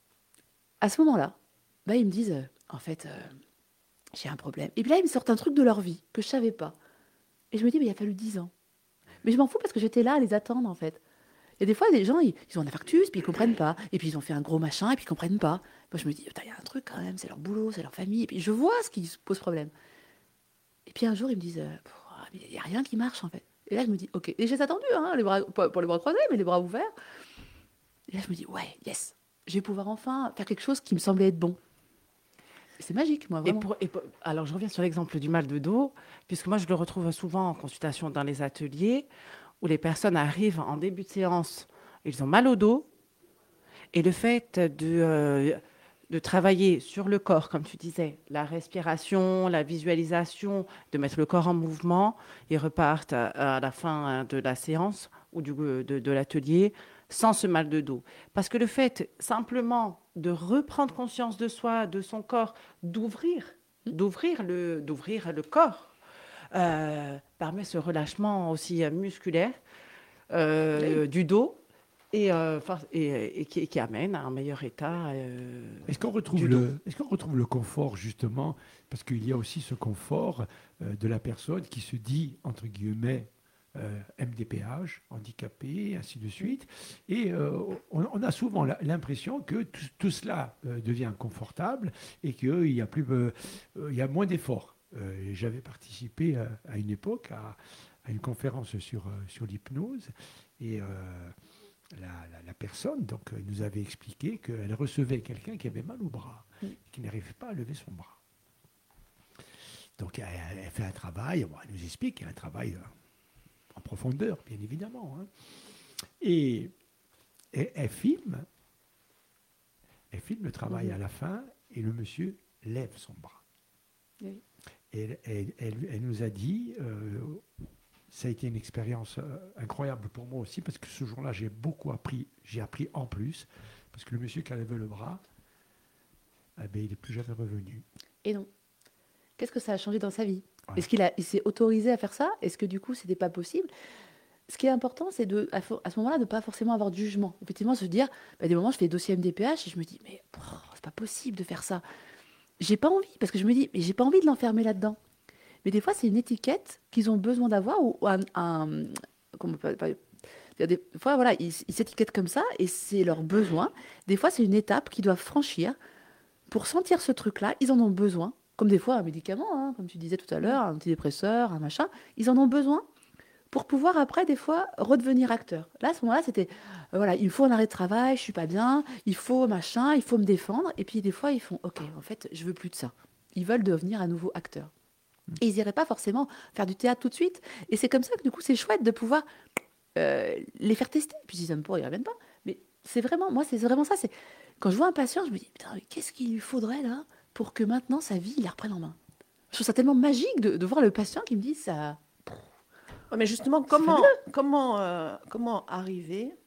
à ce moment-là, bah, ils me disent, euh, en fait, euh, j'ai un problème. Et puis là, ils me sortent un truc de leur vie que je savais pas. Et je me dis, mais il a fallu dix ans. Mais je m'en fous parce que j'étais là à les attendre, en fait. Il y a des fois, des gens, ils, ils ont un infarctus, puis ils comprennent pas. Et puis ils ont fait un gros machin, et puis ils comprennent pas. Moi, je me dis, putain, il y a un truc quand même, c'est leur boulot, c'est leur famille. Et puis je vois ce qui se pose problème. Et puis un jour, ils me disent, euh, Pff, mais il n'y a rien qui marche, en fait. Et là, je me dis, ok. Et j'ai attendu, hein, les bras, pas pour les bras croisés, mais les bras ouverts. Et là, je me dis, ouais, yes, je vais pouvoir enfin faire quelque chose qui me semblait être bon. Et c'est magique, moi, Et vraiment. pour, et pour- alors, je reviens sur l'exemple du mal de dos, puisque moi, je le retrouve souvent en consultation dans les ateliers, où les personnes arrivent en début de séance, ils ont mal au dos, et le fait de, euh, de travailler sur le corps, comme tu disais, la respiration, la visualisation, de mettre le corps en mouvement, ils repartent à, à la fin hein, de la séance ou du, de, de l'atelier sans ce mal de dos. Parce que le fait simplement de reprendre conscience de soi, de son corps, d'ouvrir, d'ouvrir le, d'ouvrir le corps, euh, permet ce relâchement aussi euh, musculaire euh, du dos et, euh, for- et, et qui, qui amène à un meilleur état. euh, Est-ce qu'on retrouve, du dos. le, est-ce qu'on retrouve le confort, justement, parce qu'il y a aussi ce confort euh, de la personne qui se dit, entre guillemets, euh, M D P H, handicapé, ainsi de suite. Et euh, on, on a souvent la- l'impression que tout, tout cela euh, devient confortable et qu'il y a, plus, euh, euh, il y a moins d'efforts. Euh, j'avais participé à, à une époque à, à une conférence sur, euh, sur l'hypnose et euh, la, la- la personne donc, euh, nous avait expliqué qu'elle recevait quelqu'un qui avait mal au bras, qui n'arrivait pas à lever son bras. Donc elle, elle fait un travail, bon, elle nous explique qu'il y a un travail euh, en profondeur, bien évidemment. hein. Et, et elle filme, elle filme le travail Mhm. à la fin, et le monsieur lève son bras. Oui. Et elle, elle- elle- elle nous a dit, euh, ça a été une expérience euh, incroyable pour moi aussi, parce que ce jour-là, j'ai beaucoup appris, j'ai appris en plus, parce que le monsieur qui a levé le bras, eh ben, il n'est plus jamais revenu. Et non. Qu'est-ce que ça a changé dans sa vie? Ouais. Est-ce qu'il a, il s'est autorisé à faire ça? Est-ce que du coup, c'était pas possible? Ce qui est important, c'est de, à, fo- à ce moment-là, de ne pas forcément avoir de jugement. Effectivement, se dire, bah, des moments, je fais dossier M D P H et je me dis, mais oh, c'est pas possible de faire ça. j'ai pas envie, parce que je me dis, mais j'ai pas envie de l'enfermer là-dedans. Mais des fois, c'est une étiquette qu'ils ont besoin d'avoir ou un, un- comment on peut- pas- il y a des fois, voilà, ils ils s'étiquettent comme ça et c'est leur besoin. Des fois, c'est une étape qu'ils doivent franchir pour sentir ce truc-là. Ils en ont besoin, comme des fois un médicament, hein, comme tu disais tout à l'heure, un antidépresseur, un machin. Ils en ont besoin pour pouvoir après, des fois, redevenir acteur. Là, à ce moment-là, c'était, euh, voilà, il me faut un arrêt de travail, je suis pas bien, il faut machin, il faut me défendre. Et puis des fois, ils font, ok, en fait, je veux plus de ça. Ils veulent devenir à nouveau acteurs. Et ils n'iraient pas forcément faire du théâtre tout de suite. Et c'est comme ça que du coup, c'est chouette de pouvoir euh, les faire tester. Puis s'ils n'aiment pas, ils ne reviennent pas. Mais c'est vraiment, moi, c'est vraiment ça. C'est quand je vois un patient, je me dis, putain, mais qu'est-ce qu'il lui faudrait là pour que maintenant sa vie, il la reprenne en main. Je trouve ça tellement magique de, de voir le patient qui me dit ça. Ouais, mais justement, comment, comment, euh, comment arriver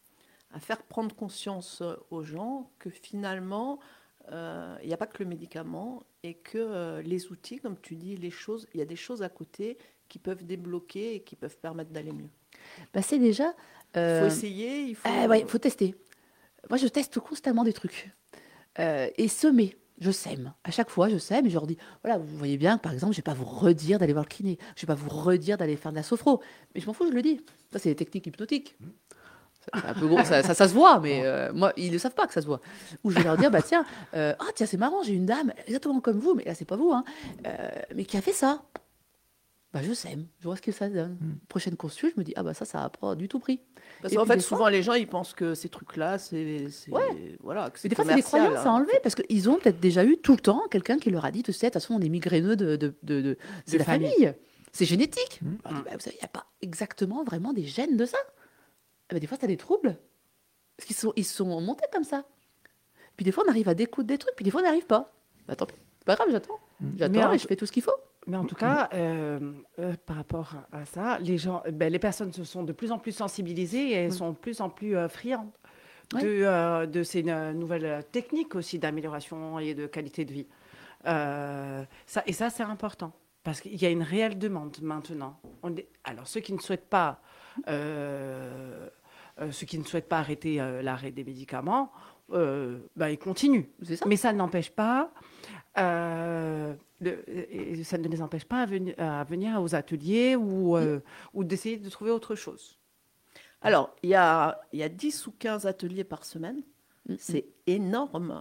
à faire prendre conscience euh, aux gens que finalement, euh, il n'y a pas que le médicament et que euh, les outils, comme tu dis, les choses, il y a des choses à côté qui peuvent débloquer et qui peuvent permettre d'aller mieux. Bah, c'est déjà. Il euh, faut essayer, il faut... eh ouais, faut tester. Moi, je teste constamment des trucs. Euh, et semer. Je sème. À chaque fois, je sème et je leur dis, voilà, vous voyez bien, par exemple, je ne vais pas vous redire d'aller voir le kiné. Je ne vais pas vous redire d'aller faire de la sophro. Mais je m'en fous, je le dis. Ça, c'est des techniques hypnotiques. C'est un peu gros, ça, ça, ça se voit, mais euh, moi, ils ne savent pas que ça se voit. Ou je vais leur dire, bah tiens, euh, ah tiens, c'est marrant, j'ai une dame, exactement comme vous, mais là, c'est pas vous, hein, euh, mais qui a fait ça. Bah, je sème, je vois ce que ça donne. Mm. Prochaine consul, je me dis, ah bah ça, ça n'a pas du tout pris. Parce Et qu'en puis fait, des fois- souvent, les gens, ils pensent que ces trucs-là, c'est... c'est- Ouais. Voilà, que Mais c'est des fois, c'est des commercial, croyances hein. à enlever parce qu'ils ont peut-être déjà eu tout le temps quelqu'un qui leur a dit, tu sais, de toute façon, on est migraineux de, de, de, de- c'est De la famille. famille, c'est génétique. Mm. Alors, bah, vous savez, il n'y a pas exactement vraiment des gènes de ça. Eh ben, des fois, tu as des troubles parce qu'ils sont, ils sont montés comme ça. Puis des fois, on arrive à découdre des trucs, puis des fois, on n'arrive pas. Bah, tant pis, c'est pas grave, j'attends. Mm. J'attends Mais en- et je fais tout ce qu'il faut. Mais en tout cas, euh, euh, par rapport à ça, les gens, ben, les personnes se sont de plus en plus sensibilisées et elles Oui. sont de plus en plus euh, friandes Ouais. de, euh, de ces euh, nouvelles techniques aussi d'amélioration et de qualité de vie. Euh, ça, et ça, c'est important parce qu'il y a une réelle demande maintenant. On est- alors, ceux qui ne souhaitent pas, euh, euh, ceux qui ne souhaitent pas arrêter euh, l'arrêt des médicaments, euh, ben, ils continuent. C'est ça. Mais ça n'empêche pas, euh, de- et ça ne les empêche pas à venir, à venir aux ateliers ou, euh, ou d'essayer de trouver autre chose. Alors, il y a, il y a dix ou quinze ateliers par semaine. Mm, mm. C'est énorme.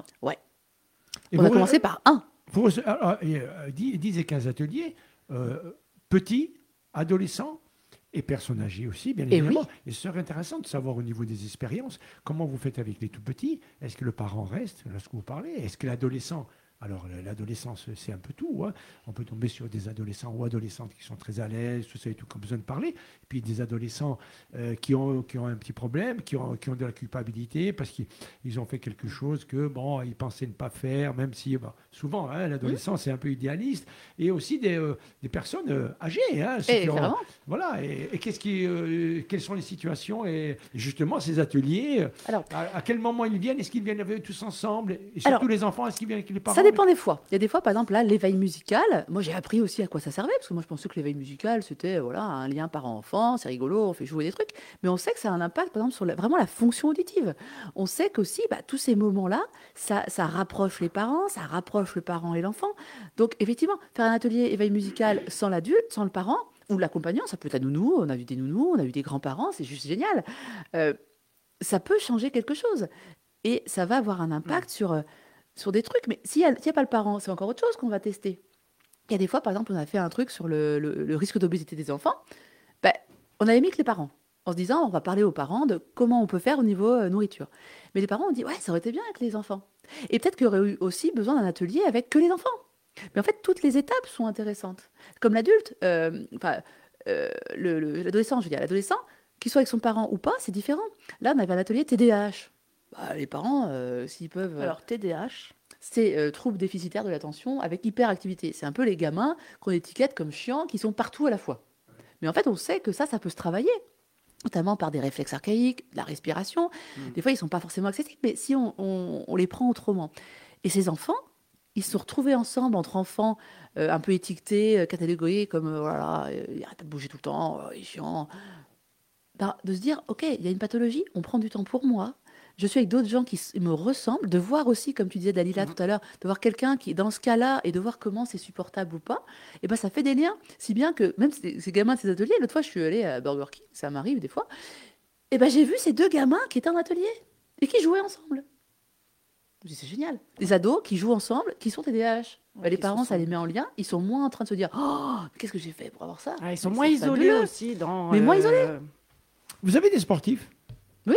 Et On a vous- commencé par un. vous- alors, et, euh, dix dix et quinze ateliers, euh, petits, adolescents et personnes âgées aussi, bien Et évidemment. oui. Et ce serait intéressant de savoir au niveau des expériences, comment vous faites avec les tout petits. Est-ce que le parent reste lorsque vous parlez? Est-ce que l'adolescent... Alors, l'adolescence, c'est un peu tout. Hein. On peut tomber sur des adolescents ou adolescentes qui sont très à l'aise, tout ça et tout, qui ont besoin de parler. Et puis des adolescents euh, qui, ont, qui ont un petit problème, qui ont, qui ont de la culpabilité parce qu'ils ils ont fait quelque chose que, bon, ils pensaient ne pas faire, même si, bon, souvent, hein, l'adolescence, c'est un peu idéaliste. Et aussi des, euh, des personnes euh, âgées. Hein, ceux Et qui ont- carrément. voilà. Et, et qu'est-ce qui, euh, quelles sont les situations et, et justement, ces ateliers, euh, Alors, à, à quel moment ils viennent? Est-ce qu'ils viennent avec- tous ensemble? Et surtout Alors, les enfants, est-ce qu'ils viennent avec les parents? ça dépend des fois. Il y a des fois, par exemple, là, l'éveil musical. Moi, j'ai appris aussi à quoi ça servait, parce que moi, je pensais que l'éveil musical, c'était voilà, un lien parent-enfant, c'est rigolo, on fait jouer des trucs. Mais on sait que ça a un impact, par exemple, sur la- vraiment la fonction auditive. On sait qu'aussi, bah, tous ces moments-là, ça, ça rapproche les parents, ça rapproche le parent et l'enfant. Donc, effectivement, faire un atelier éveil musical sans l'adulte, sans le parent, ou l'accompagnant, ça peut être un nounou, on a vu des nounous, on a vu des grands-parents, c'est juste génial. Euh, ça peut changer quelque chose. Et ça va avoir un impact sur, euh, sur des trucs. Mais s'il n'y a, s'il y a pas le parent, c'est encore autre chose qu'on va tester. Il y a des fois, par exemple, on a fait un truc sur le, le- le risque d'obésité des enfants. Ben, on avait mis que les parents, en se disant, on va parler aux parents de comment on peut faire au niveau euh, nourriture. Mais les parents ont dit, ouais, ça aurait été bien avec les enfants. Et peut-être qu'il y aurait eu aussi besoin d'un atelier avec que les enfants. Mais en fait, toutes les étapes sont intéressantes. Comme l'adulte, euh, enfin, euh, le- le- l'adolescent, je veux dire, l'adolescent, qu'il soit avec son parent ou pas, c'est différent. Là, on avait un atelier T D A H. Bah, les parents, euh, s'ils peuvent... Alors, T D A H, c'est euh, trouble déficitaire de l'attention avec hyperactivité. C'est un peu les gamins qu'on étiquette comme chiants, qui sont partout à la fois. Mais en fait, on sait que ça, ça peut se travailler, notamment par des réflexes archaïques, de la respiration. Des fois, ils ne sont pas forcément accessibles, mais si on, on- on les prend autrement. Et ces enfants, ils se sont retrouvés ensemble entre enfants euh, un peu étiquetés, euh, catalogués comme, euh, voilà, euh, il arrête pas de bouger tout le temps, euh, il est chiant. Ben, de se dire, OK, il y a une pathologie, on prend du temps pour moi, je suis avec d'autres gens qui s- me ressemblent, de voir aussi, comme tu disais Dalila Mhm. tout à l'heure, de voir quelqu'un qui est dans ce cas-là et de voir comment c'est supportable ou pas, et ben ça fait des liens. Si bien que même ces, ces gamins de ces ateliers, l'autre fois je suis allée à Burger King, ça m'arrive des fois, et ben j'ai vu ces deux gamins qui étaient en atelier et qui jouaient ensemble. Je me dis, c'est génial. Des ados qui jouent ensemble, qui sont T D A H. Ouais, Ben, les qui se parents, ça sont- les met en lien, ils sont moins en train de se dire, oh, qu'est-ce que j'ai fait pour avoir ça? Ah, ils sont Mais moins c'est isolés fabuleux. aussi. Dans, Mais moins euh, isolés. Vous avez des sportifs? Oui.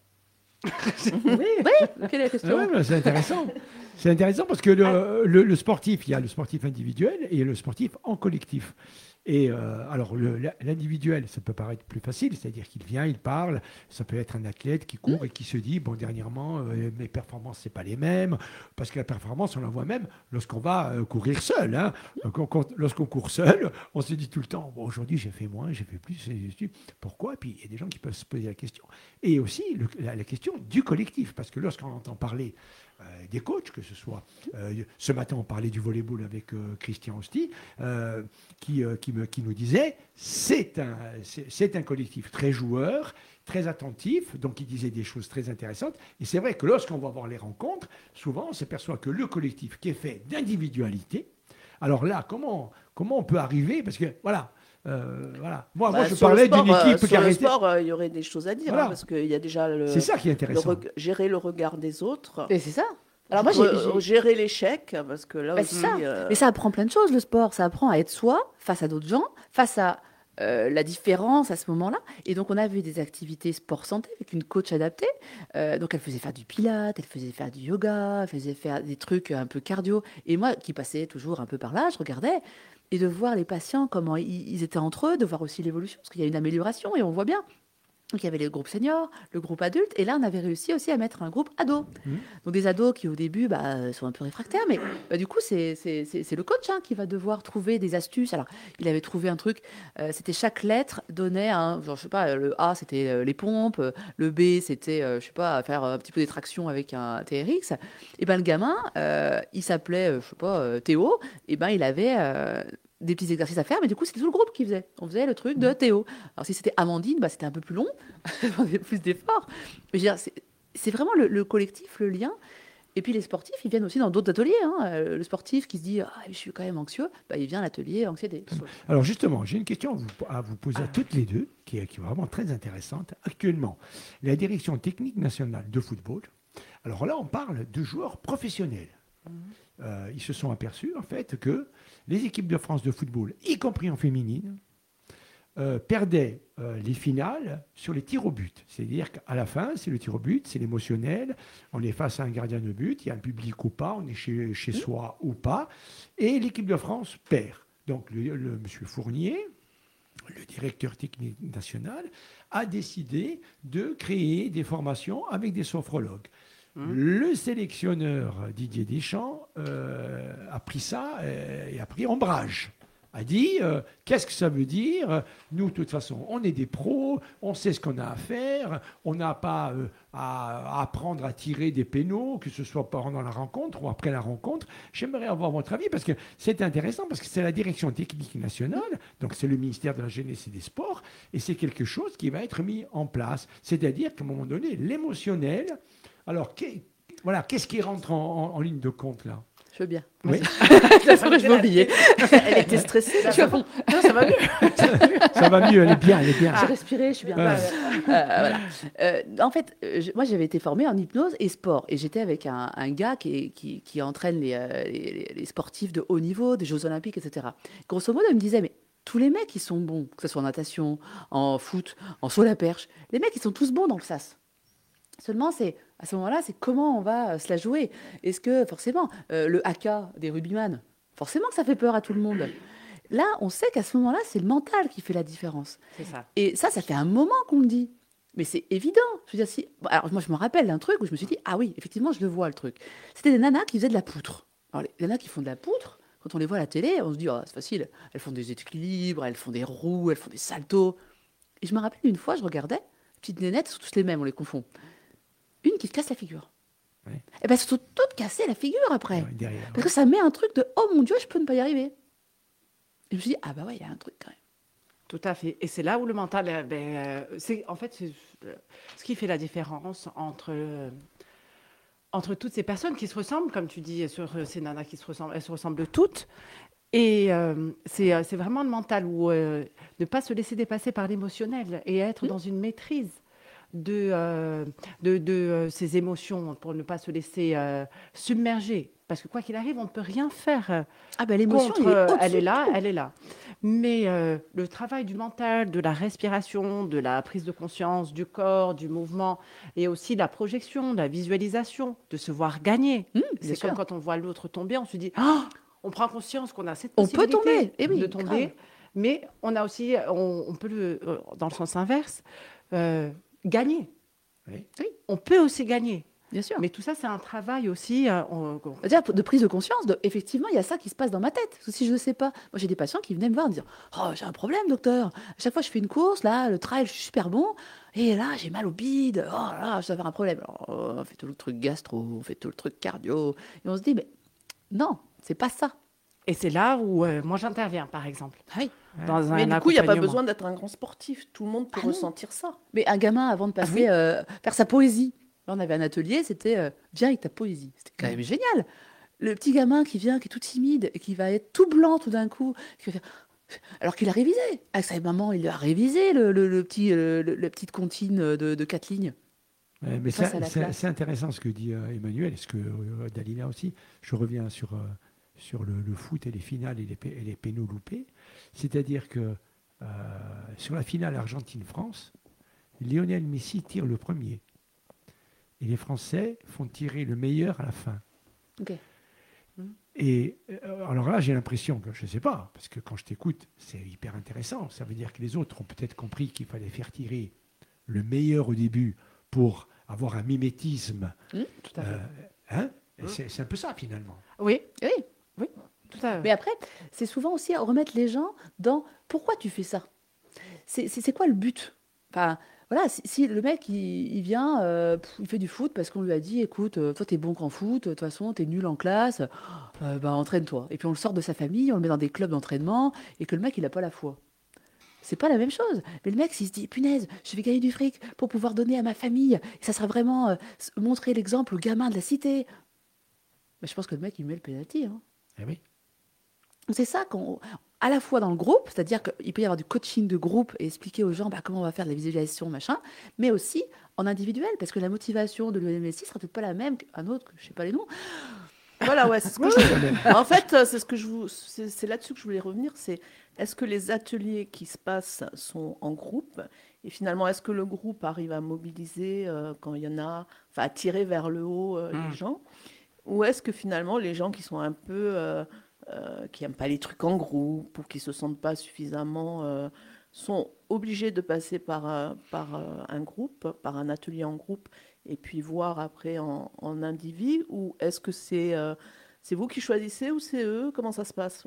Oui, quelle est la Ah question? ouais, mais c'est intéressant. C'est intéressant parce que le, le- le sportif, il y a le sportif individuel et le sportif en collectif. Et euh, alors, le- la- l'individuel, ça peut paraître plus facile, c'est-à-dire qu'il vient, il parle. Ça peut être un athlète qui court et qui se dit, bon, dernièrement, euh, mes performances, c'est pas les mêmes. Parce que la performance, on la voit même lorsqu'on va euh, courir seul. Hein. Donc, on- quand- lorsqu'on court seul, on se dit tout le temps, bon, aujourd'hui, j'ai fait moins, j'ai fait plus. et j'ai- Pourquoi? Et puis, il y a des gens qui peuvent se poser la question. Et aussi, le- la, la question du collectif. Parce que lorsqu'on entend parler euh, des coachs, que ce soit, euh, ce matin, on parlait du volleyball avec euh, Christian Hosty, euh, qui, euh, qui, me- qui nous disait, c'est un, c'est, c'est un collectif très joueur, très attentif, donc il disait des choses très intéressantes. Et c'est vrai que lorsqu'on va voir les rencontres, souvent on s'aperçoit que le collectif qui est fait d'individualité, alors là, comment, comment on peut arriver? Parce que voilà, euh, voilà. Moi, Bah, moi je sur le parlais sport, d'une euh, équipe qui sur a le arrêté. sport, euh, il y aurait des choses à dire, Voilà. hein, parce qu'il y a déjà le, C'est ça qui est le intéressant. reg- gérer le regard des autres, Et c'est ça. Alors moi, j'ai, Re- j'ai- gérer l'échec, parce que là Bah, aussi, c'est ça. euh, Mais ça apprend plein de choses, le sport. Ça apprend à être soi, face à d'autres gens, face à euh, la différence à ce moment-là. Et donc, on a vu des activités sport-santé avec une coach adaptée. Euh, donc, elle faisait faire du pilates, elle faisait faire du yoga, elle faisait faire des trucs un peu cardio. Et moi, qui passais toujours un peu par là, je regardais. Et de voir les patients, comment ils, ils étaient entre eux, de voir aussi l'évolution, parce qu'il y a une amélioration et on voit bien. Donc, il y avait le groupe senior, le groupe adulte, et là, on avait réussi aussi à mettre un groupe ado. Mhm. Donc, des ados qui, au début, bah, sont un peu réfractaires, mais bah, du coup, c'est c'est- c'est- c'est le coach hein, qui va devoir trouver des astuces. Alors, il avait trouvé un truc, euh, c'était chaque lettre donnait un, genre, je sais pas, le A, c'était euh, les pompes, euh, le B, c'était, euh, je sais pas, faire un petit peu des tractions avec un T R X. Et ben le gamin, euh, il s'appelait, euh, je sais pas, euh, Théo, et ben il avait euh, des petits exercices à faire, mais du coup, c'était tout le groupe qui faisait. On faisait le truc de Théo. Alors, si c'était Amandine, bah, c'était un peu plus long, on avait plus d'efforts. Mais je veux dire, c'est c'est vraiment le, le collectif, le lien. Et puis les sportifs, ils viennent aussi dans d'autres ateliers. hein. Euh, Le sportif qui se dit ah, je suis quand même anxieux, bah, il vient à l'atelier anxiété. Alors justement, j'ai une question à vous, à vous poser à toutes les deux, qui est, qui est vraiment très intéressante. Actuellement, la direction technique nationale de football, alors là, on parle de joueurs professionnels. Euh, ils se sont aperçus, en fait, que les équipes de France de football, y compris en féminine, euh, perdaient euh, les finales sur les tirs au but. C'est-à-dire qu'à la fin, c'est le tir au but, c'est l'émotionnel, on est face à un gardien de but, il y a un public ou pas, on est chez, chez soi ou pas, et l'équipe de France perd. Donc, le, le monsieur Fournier, le directeur technique national, a décidé de créer des formations avec des sophrologues. Mmh. Le sélectionneur Didier Deschamps euh, a pris ça euh, et a pris ombrage. A dit euh, qu'est-ce que ça veut dire? Nous, de toute façon, on est des pros, on sait ce qu'on a à faire, on n'a pas euh, à, à apprendre à tirer des pénaux, que ce soit pendant la rencontre ou après la rencontre. J'aimerais avoir votre avis parce que c'est intéressant, parce que c'est la direction technique nationale, donc c'est le ministère de la Jeunesse et des Sports, et c'est quelque chose qui va être mis en place. C'est-à-dire qu'à un moment donné, l'émotionnel. Alors, qu'est- voilà, qu'est-ce qui rentre en, en- en ligne de compte là? Je veux bien. Oui. C'est vrai, je vais oublier. elle était stressée. Je suis à fond. Non, ça va mieux. Ça va mieux, elle est bien, elle est bien. J'ai respiré, je suis bien. Ah. Euh, voilà. Euh, en fait, euh, je- moi, j'avais été formée en hypnose et sport. Et j'étais avec un, un gars qui, est- qui, qui entraîne les, euh, les, les sportifs de haut niveau, des Jeux Olympiques, et cetera. Grosso modo, il me disait, mais tous les mecs, ils sont bons, que ce soit en natation, en foot, en saut à la perche. Les mecs, ils sont tous bons dans le sas. Seulement, c'est à ce moment-là, c'est comment on va euh, se la jouer. Est-ce que, forcément, euh, le haka des rugbyman, forcément que ça fait peur à tout le monde. Là, on sait qu'à ce moment-là, c'est le mental qui fait la différence. C'est ça. Et ça, ça fait un moment qu'on le dit. Mais c'est évident. Je veux dire, si... bon, alors, moi, je me rappelle d'un truc où je me suis dit, ah oui, effectivement, je le vois, le truc. C'était des nanas qui faisaient de la poutre. Alors, les nanas qui font de la poutre, quand on les voit à la télé, on se dit, oh, c'est facile. Elles font des équilibres, elles font des roues, elles font des saltos. Et je me rappelle une fois, je regardais, petites nénettes, elles sont tous les mêmes, on les confond. Une qui se casse la figure. Ouais. Et bien, elles se sont toutes cassées la figure après. Ouais, derrière. Parce que ça met un truc de, oh mon Dieu, je peux ne pas y arriver. Et je me suis dit, ah bah ouais, il y a un truc quand même. Tout à fait. Et c'est là où le mental, euh, ben, euh, c'est en fait c'est, euh, ce qui fait la différence entre euh, entre toutes ces personnes qui se ressemblent, comme tu dis, sur euh, ces nanas qui se ressemblent, elles se ressemblent toutes. Et euh, c'est euh, c'est vraiment le mental où euh, ne pas se laisser dépasser par l'émotionnel et être Mm. dans une maîtrise de, euh, de, de euh, ses émotions pour ne pas se laisser euh, submerger. Parce que quoi qu'il arrive, on ne peut rien faire euh, Ah ben l'émotion, contre. il est euh, au-dessus elle est de là, tout. elle est là. Mais euh, le travail du mental, de la respiration, de la prise de conscience du corps, du mouvement, et aussi la projection, la visualisation, de se voir gagner. Mm, bien C'est sûr. comme quand on voit l'autre tomber, on se dit, ah, on prend conscience qu'on a cette On peut possibilité tomber, eh oui, de grave. tomber, mais on a aussi, on, on peut le, euh, dans le sens inverse, euh, gagner. Oui. On peut aussi gagner. Bien sûr. Mais tout ça, c'est un travail aussi. euh, on- on- C'est-à-dire de prise de conscience, de, effectivement, il y a ça qui se passe dans ma tête. Parce que si je ne sais pas, moi j'ai des patients qui venaient me voir et me dire oh, j'ai un problème, docteur. À chaque fois je fais une course, là, le trail, je suis super bon. Et là, j'ai mal au bide. Oh là, je dois avoir un problème. Alors, oh, on fait tout le truc gastro, on fait tout le truc cardio. Et on se dit mais non, c'est pas ça. Et c'est là où euh, moi j'interviens, par exemple. Ah oui. Dans un Mais du coup, il n'y a pas accompagnement. besoin d'être un grand sportif. Tout le monde peut Ah non. ressentir ça. Mais un gamin, avant de passer, oui. euh, faire sa poésie, là, on avait un atelier, c'était euh, viens avec ta poésie. C'était quand même génial. Le petit gamin qui vient, qui est tout timide, et qui va être tout blanc tout d'un coup, qui va faire- alors qu'il a révisé. Avec sa maman, il a révisé le, le, le petit, euh, le- la petite comptine de, de quatre lignes. Ouais, mais Ça, ça, c'est la c'est classe. c'est intéressant ce que dit euh, Emmanuel et ce que euh, Dalila aussi. Je reviens sur, euh, sur le, le foot et les finales et les, pé- et les pénaux loupés. C'est-à-dire que euh, sur la finale Argentine-France, Lionel Messi tire le premier. Et les Français font tirer le meilleur à la fin. Ok. Et euh, alors là, j'ai l'impression que, je ne sais pas, parce que quand je t'écoute, c'est hyper intéressant. Ça veut dire que les autres ont peut-être compris qu'il fallait faire tirer le meilleur au début pour avoir un mimétisme. Mmh, Tout à fait. Euh, hein Et c'est, c'est un peu ça, finalement. Oui, Oui. tout à fait. Mais après, c'est souvent aussi à remettre les gens dans pourquoi tu fais ça. C'est c'est- c'est quoi le but? Enfin, voilà, si, si le mec il, il vient, euh, pff, il fait du foot parce qu'on lui a dit, écoute, euh, toi t'es bon qu'en foot, de toute façon t'es nul en classe, euh, bah entraîne-toi. Et puis on le sort de sa famille, on le met dans des clubs d'entraînement et que le mec il a pas la foi. C'est pas la même chose. Mais le mec, s'il se dit, punaise, je vais gagner du fric pour pouvoir donner à ma famille, et ça sera vraiment euh, s- montrer l'exemple aux gamins de la cité. Mais je pense que le mec, il met le pénalty. Hein. Eh oui. C'est ça qu'on, à la fois dans le groupe, c'est-à-dire qu'il peut y avoir du coaching de groupe et expliquer aux gens bah, comment on va faire de la visualisation, machin, mais aussi en individuel, parce que la motivation de Lionel Messi sera peut-être pas la même qu'un autre, que je sais pas les noms. Voilà, ouais, c'est ce que je... En fait, euh, c'est ce que je vous... c'est c'est là-dessus que je voulais revenir. C'est est-ce que les ateliers qui se passent sont en groupe et finalement est-ce que le groupe arrive à mobiliser euh, quand il y en a, enfin à tirer vers le haut euh, Mm. les gens, ou est-ce que finalement les gens qui sont un peu euh, euh, qui aiment pas les trucs en groupe ou qui se sentent pas suffisamment euh, sont obligés de passer par euh, par euh, un groupe, par un atelier en groupe et puis voir après en, en individu, ou est-ce que c'est euh, c'est vous qui choisissez ou c'est eux? Comment ça se passe?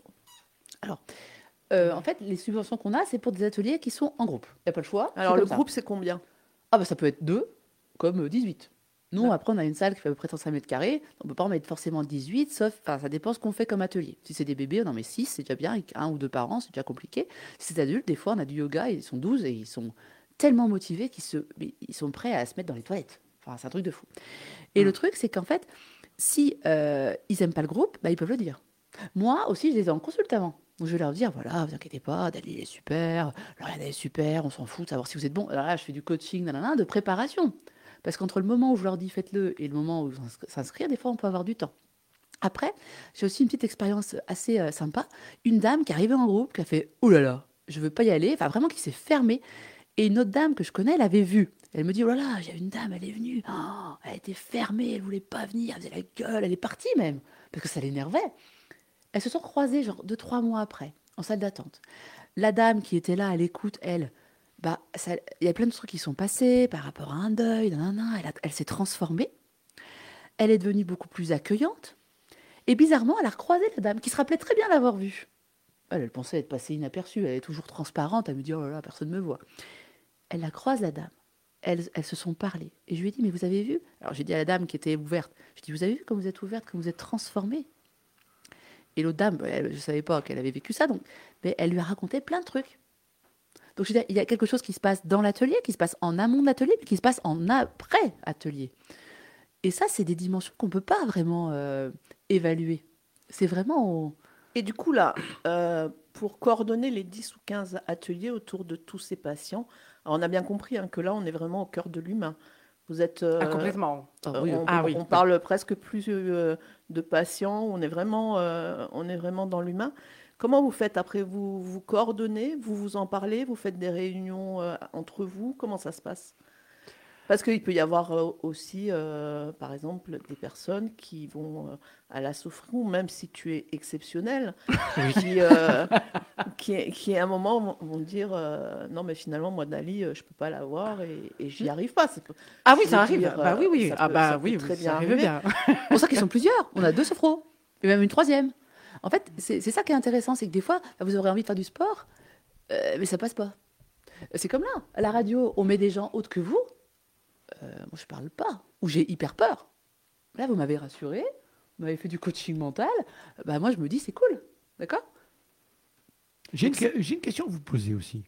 Euh, en fait, les subventions qu'on a, c'est pour des ateliers qui sont en groupe. Il n'y a pas le choix. c'est Alors comme le ça. groupe, c'est combien? Ah bah ça peut être deux, comme euh, dix-huit. Nous, D'accord. après, on a une salle qui fait à peu près trente-cinq mètres carrés. On ne peut pas en mettre forcément dix-huit, sauf, enfin, ça dépend ce qu'on fait comme atelier. Si c'est des bébés, on en met six, c'est déjà bien. Avec un ou deux parents, c'est déjà compliqué. Si c'est adultes, des fois, on a du yoga, ils sont douze et ils sont tellement motivés qu'ils se, mais ils sont prêts à se mettre dans les toilettes. Enfin, c'est un truc de fou. Et Mm. le truc, c'est qu'en fait, si euh, ils n'aiment pas le groupe, bah, ils peuvent le dire. Moi aussi, je les ai en consulte avant. Donc, je vais leur dire, voilà, vous inquiétez pas, Dali est super, Lauriane est super, on s'en fout de savoir si vous êtes bon. Alors là, je fais du coaching, nanana, de préparation. Parce qu'entre le moment où je leur dis faites-le et le moment où s'inscrire, des fois, on peut avoir du temps. Après, j'ai aussi une petite expérience assez euh, sympa. Une dame qui est arrivée en groupe, qui a fait « Oh là là, je veux pas y aller », enfin vraiment qui s'est fermée. Et une autre dame que je connais, elle avait vu. Elle me dit « Oh là là, j'ai une dame, elle est venue. Oh, elle était fermée, elle voulait pas venir, elle faisait la gueule, elle est partie même. » Parce que ça l'énervait. Elles se sont croisées genre deux, trois mois après, en salle d'attente. La dame qui était là à l'écoute, elle, bah, ça- il y a plein de trucs qui sont passés par rapport à un deuil, nanana, elle, a- elle s'est transformée. Elle est devenue beaucoup plus accueillante. Et bizarrement, elle a recroisé la dame, qui se rappelait très bien l'avoir vue. Elle, elle pensait être passée inaperçue, elle est toujours transparente, elle me dit « Oh là là, personne ne me voit ». Elle la croise, la dame. Elles, elles se sont parlé. Et je lui ai dit « Mais vous avez vu ?» Alors j'ai dit à la dame qui était ouverte, je lui ai dit « Vous avez vu quand vous êtes ouverte, quand vous êtes transformée ?» Et l'autre dame, elle, je ne savais pas qu'elle avait vécu ça, donc, mais elle lui a raconté plein de trucs. Donc, je veux dire, il y a quelque chose qui se passe dans l'atelier, qui se passe en amont de l'atelier, mais qui se passe en après-atelier. Et ça, c'est des dimensions qu'on ne peut pas vraiment euh, évaluer. C'est vraiment... au- Et du coup, là, euh, pour coordonner les dix ou quinze ateliers autour de tous ces patients, alors on a bien compris hein, que là, on est vraiment au cœur de l'humain. Vous êtes... euh, Ah, complètement. Ah euh, oui, on, ah oui, on oui. parle presque plus euh, de patients, on est vraiment, euh, on est vraiment dans l'humain. Comment vous faites après? Vous vous coordonnez, vous vous en parlez, vous faites des réunions euh, entre vous? Comment ça se passe? Parce qu'il peut y avoir euh, aussi, euh, par exemple, des personnes qui vont euh, à la souffrance, même si tu es exceptionnel, qui, euh, qui, qui à un moment vont, vont dire euh, non, mais finalement, moi, Dali, euh, je ne peux pas l'avoir et, et j'y arrive pas. C'est- Ah oui, je ça veux arrive. dire, Bah oui, euh, oui. ça Ah peut- bah ça peut oui, très oui, bien ça arrive arriver. bien. C'est pour ça qu'ils sont plusieurs. On a deux sophros, et même une troisième. En fait, c'est c'est ça qui est intéressant, c'est que des fois, bah, vous aurez envie de faire du sport, euh, mais ça passe pas. C'est comme là, à la radio, on met des gens autres que vous. Euh, moi, je parle pas, ou j'ai hyper peur. Là, vous m'avez rassuré, vous m'avez fait du coaching mental. Bah, moi, je me dis, c'est cool. D'accord? J'ai une, que- j'ai une question à vous poser aussi.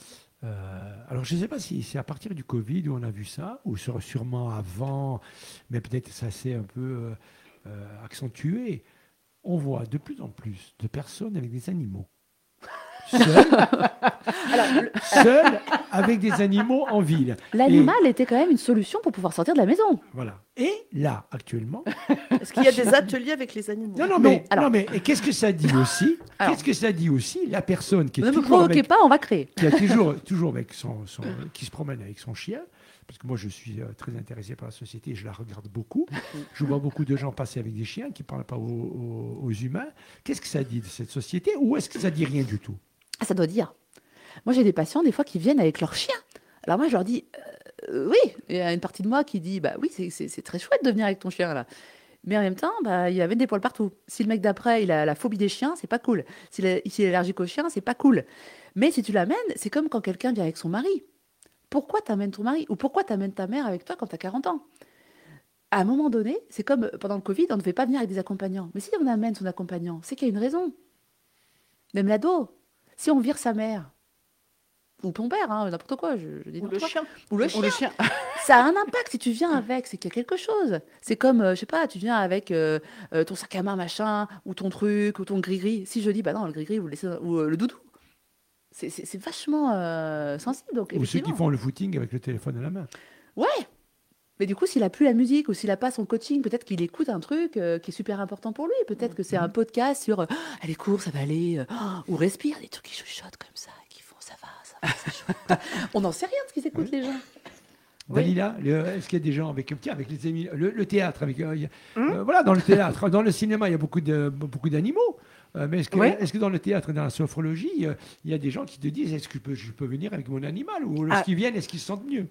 Euh, alors, je ne sais pas si c'est à partir du Covid où on a vu ça, ou sur- sûrement avant, mais peut-être ça s'est un peu euh, euh, accentué. On voit de plus en plus de personnes avec des animaux. Seules, Alors, le- seules avec des animaux en ville. l'animal était quand même une solution pour pouvoir sortir de la maison. Voilà. Et là, actuellement. Est-ce qu'il y a des ateliers avec les animaux? Non, non, mais, alors- non, mais et qu'est-ce que ça dit aussi? Alors- Qu'est-ce que ça dit aussi la personne qui est Ne me toujours provoquez avec, pas, on va créer. qui a toujours, toujours avec son, son- qui se promène avec son chien, parce que moi je suis euh, très intéressé par la société, je la regarde beaucoup. Je vois beaucoup de gens passer avec des chiens qui ne parlent pas aux, aux- aux humains. Qu'est-ce que ça dit de cette société, ou est-ce que ça dit rien du tout? Ah, ça doit dire. Moi, j'ai des patients, des fois, qui viennent avec leur chien. Alors moi, je leur dis, euh, oui. Il y a une partie de moi qui dit, bah oui, c'est- c'est c'est très chouette de venir avec ton chien, là. Mais en même temps, bah, il y avait des poils partout. Si le mec d'après, il a la phobie des chiens, c'est pas cool. S'il est, s'il est allergique aux chiens, c'est pas cool. Mais si tu l'amènes, c'est comme quand quelqu'un vient avec son mari. Pourquoi t'amènes ton mari? Ou pourquoi t'amènes ta mère avec toi quand t'as quarante ans? À un moment donné, c'est comme euh, pendant le Covid, on ne devait pas venir avec des accompagnants. Mais si on amène son accompagnant, c'est qu'il y a une raison. Même l'ado. Si on vire sa mère, ou ton père, hein, n'importe quoi, je, je dis Ou le n'importe quoi. chien? Ou le Ou chien. le chien. Ça a un impact. Si tu viens avec, c'est qu'il y a quelque chose. C'est comme, euh, je sais pas, tu viens avec euh, euh, ton sac à main, machin, ou ton truc, ou ton gris-gris. Si je dis, bah non, le gris-gris, vous le laissez, dans- ou euh, le doudou. C'est- C'est c'est vachement euh, sensible. Donc, Ou ceux qui effectivement. font le footing avec le téléphone à la main. Ouais. Mais du coup, s'il a plus la musique ou s'il a pas son coaching, peut-être qu'il écoute un truc euh, qui est super important pour lui. Peut-être que c'est un podcast sur euh, Ah, les cours, ça va aller, euh, oh, ou respire, des trucs qui chuchotent comme ça, qui font ça va, ça va, c'est chouette. On n'en sait rien de ce qu'ils écoutent, les gens. Dalila, le- est-ce qu'il y a des gens avec, tiens, avec les amis, le, le théâtre, avec, euh, il y a- euh, voilà, dans le théâtre, dans le cinéma, il y a beaucoup de beaucoup d'animaux. Euh, mais est-ce que, Ouais. est-ce que dans le théâtre, dans la sophrologie, euh, il y a des gens qui te disent, est-ce que je peux, je peux venir avec mon animal, ou Ah. lorsqu'ils viennent, est-ce qu'ils se sentent mieux?